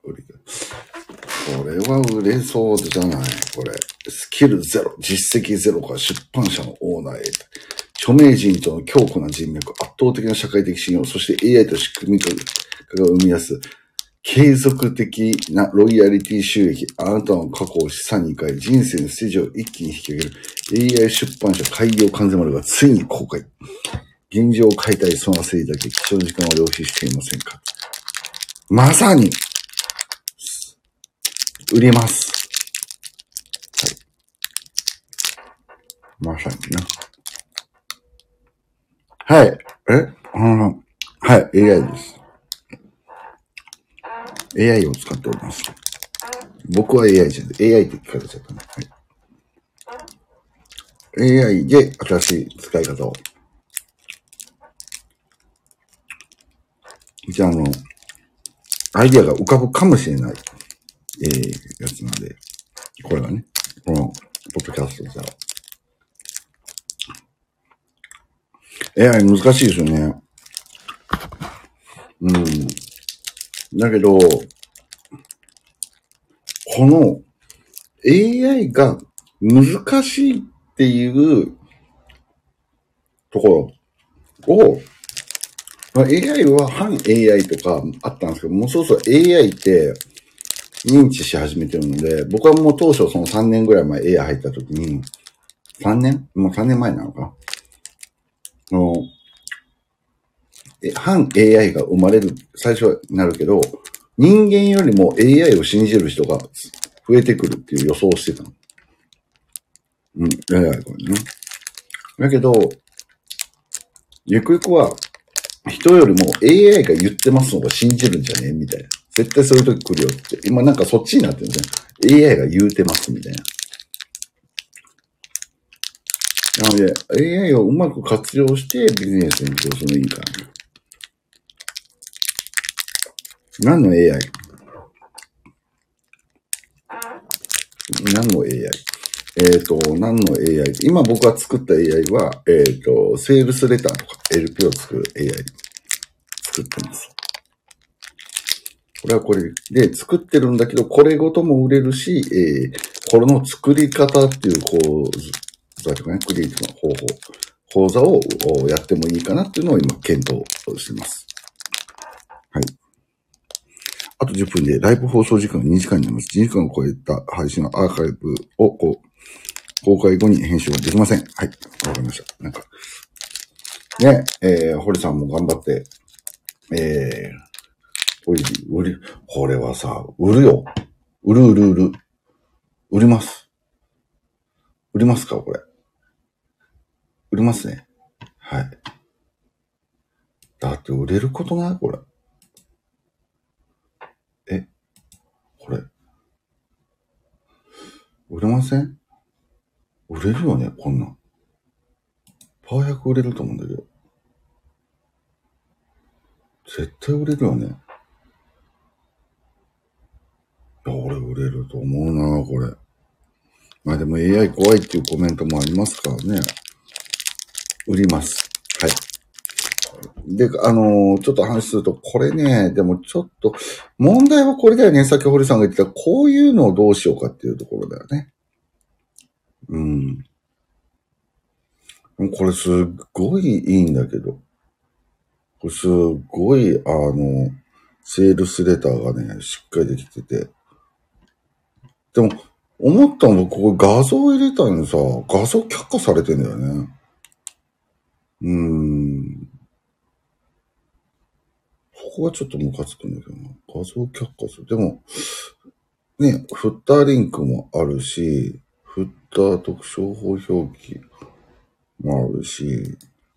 Speaker 1: 売れそうじゃない。これ。スキルゼロ、実績ゼロから出版社のオーナーへ。著名人との強固な人脈、圧倒的な社会的信用、そして AI と仕組み化が生み出す継続的なロイヤリティ収益、あなたの過去を資産に変え、人生のステージを一気に引き上げる AI 出版社開業完全丸がついに公開。現状を変えたいそのせいだけ貴重な時間を浪費していませんか？まさに売ります。はい。まさにな。はい。はい、AI です。AI を使っております。僕は AI じゃない。AI って聞かれちゃったね。はい、AI で新しい使い方を。じゃあアイディアが浮かぶかもしれない、やつなんで、これがね、この、ポッドキャストじゃ。AI 難しいですよね。だけど、この AI が難しいっていうところを、AI は反 AI とかあったんですけど、もうそろそろ AI って認知し始めてるので、僕はもう当初その3年ぐらい前 AI 入った時に、もう3年前なのかな反 AI が生まれる、最初はなるけど、人間よりも AI を信じる人が増えてくるっていう予想をしてたの。AI これね。だけど、ゆくゆくは、人よりも AI が言ってますのが信じるんじゃねみたいな。絶対そういう時来るよって。今なんかそっちになってるんですね。AI が言うてますみたいな。なので、AI をうまく活用してビジネスに移行するのいいかな。何の AI？ 何の AI？何の AI？ 今僕が作った AI は、セールスレターとか LP を作る AI 作ってます。これはこれで作ってるんだけど、これごとも売れるし、これの作り方っていう講座とかね、クリエイティブの講座をやってもいいかなっていうのを今検討してます。はい。あと10分でライブ放送時間が2時間になります。2時間を超えた配信のアーカイブを公開後に編集はできません。はい。わかりました。なんか、ね、堀さんも頑張って、これはさ、売るよ。売る。売ります。売りますかこれ。売りますね。はい。だって売れることないこれ。これ。売れません？売れるよね、こんなん。パー100売れると思うんだけど。絶対売れるよね。いや、俺売れると思うな、これ。まあでも AI 怖いっていうコメントもありますからね。売ります。はい。 で、ちょっと話すると、これね、でもちょっと、問題はこれだよね。さっき堀さんが言ってた、こういうのをどうしようかっていうところだよね。うん。これすっごいいいんだけど、これすっごい、セールスレターがね、しっかりできてて。でも、思ったのは、ここ画像入れたのにさ、画像却下されてんだよね。ここはちょっとムカつくんだけどな。画像却下する。でも、ね、フッターリンクもあるし、フッター特徴法表記もあるし、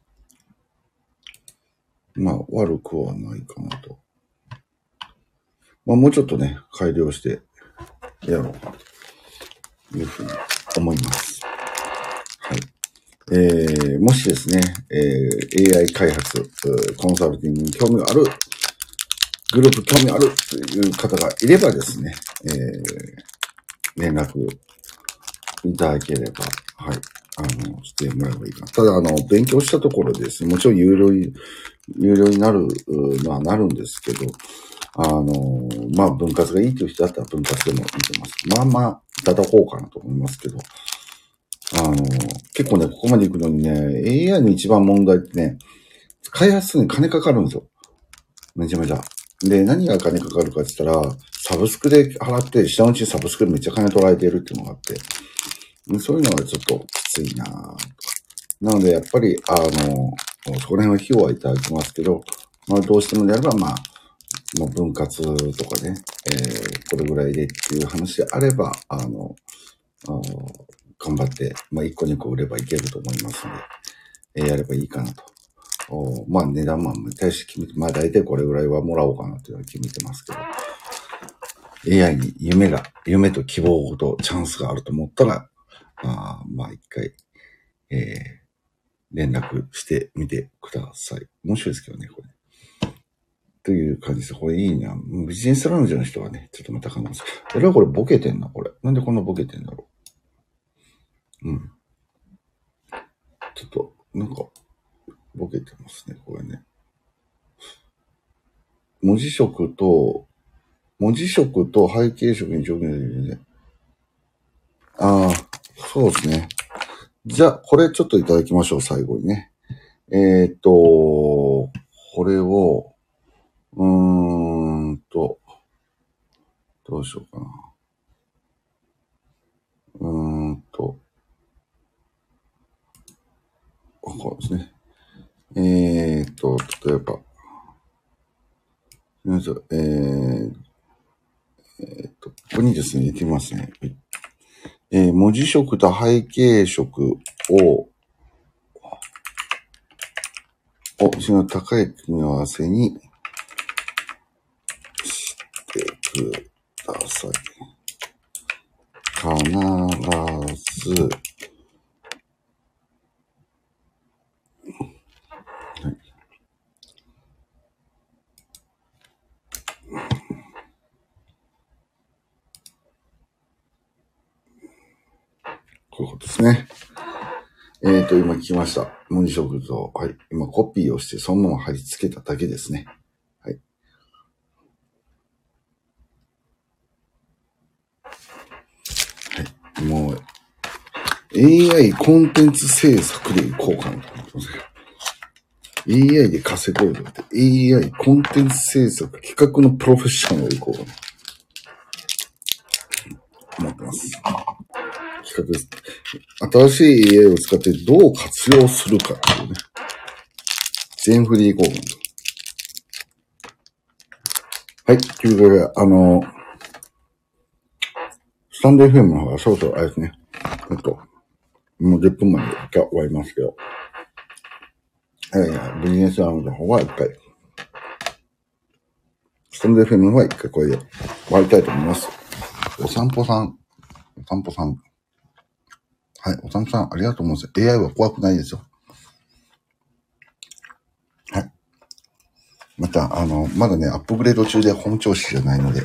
Speaker 1: まあ悪くはないかなと。まあもうちょっとね、改良してやろうかというふうに思います。はい。もしですね、AI 開発、コンサルティングに興味がある、グループ興味あるという方がいればですね、連絡いただければ、はい、してもらえばいいかな。ただ、勉強したところですね、もちろん有料になるのはなるんですけど、まあ、分割がいいという人だったら分割でもいいと思います。まあまあ、いただこうかなと思いますけど、結構ね、ここまで行くのにね、AI の一番問題ってね、開発するのに金かかるんですよ。めちゃめちゃ。で、何が金かかるかって言ったら、サブスクで払って、下のうちサブスクでめっちゃ金取られているっていうのがあって、そういうのがちょっときついなぁ。なので、やっぱり、そこら辺は費用はいただきますけど、まあ、どうしてもであれば、まあ、もう分割とかね、これぐらいでっていう話であれば、頑張って、まあ、1個2個売ればいけると思いますので、やればいいかなと。まあ、値段も大して決めて、まあ、大体これぐらいはもらおうかなっていうのは決めてますけど、AI に夢と希望とチャンスがあると思ったら、まあ、一回、連絡してみてください。面白いですけどね、これ。という感じです。これいいな。ビジネスラウンジの人はね、ちょっとまた考えます。俺はこれボケてんな、これ。なんでこんなボケてんだろう。ちょっと、なんか、ボケてますね、これね。文字色と背景色に上下できるね。そうですね。じゃあ、これちょっといただきましょう、最後にね。これを、どうしようかな。こうですね。例えば、ここにですね、入れてみますね。文字色と背景色を、その高い組み合わせにしてください。必ず、はい、こういうことですね。今聞きました。文字色と、はい。今コピーをしてそのまま貼り付けただけですね。はい。はい。もう、AI コンテンツ制作でいこうかなと思ってます。AI で稼ごうと思って、AI コンテンツ制作企画のプロフェッショナルでいこうかな。思ってます。企画です。新しい AI を使ってどう活用するかっていうね。全振りでいこうかなと。はい。ということで、スタンド FM の方がそろそろあれですね。もう10分前で終わりますけど。ビジネスラウンドの方は一回。スタンド FM の方は一回これで終わりたいと思います。お散歩さん。はい、お散歩さんありがとうございます。AI は怖くないですよ。はい。また、まだね、アップグレード中で本調子じゃないので、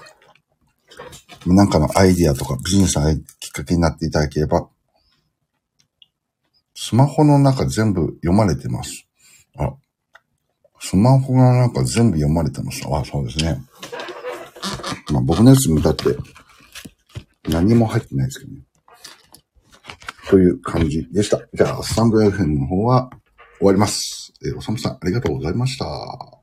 Speaker 1: なんかのアイディアとかビジネスのきっかけになっていただければ、スマホの中全部読まれてます。 スマホがなんか全部読まれてます。あ、そうですね。まあ僕のやつ見たって何も入ってないですけどね。という感じでした。じゃあ、スタンド FM の方は終わります。おさむさんありがとうございました。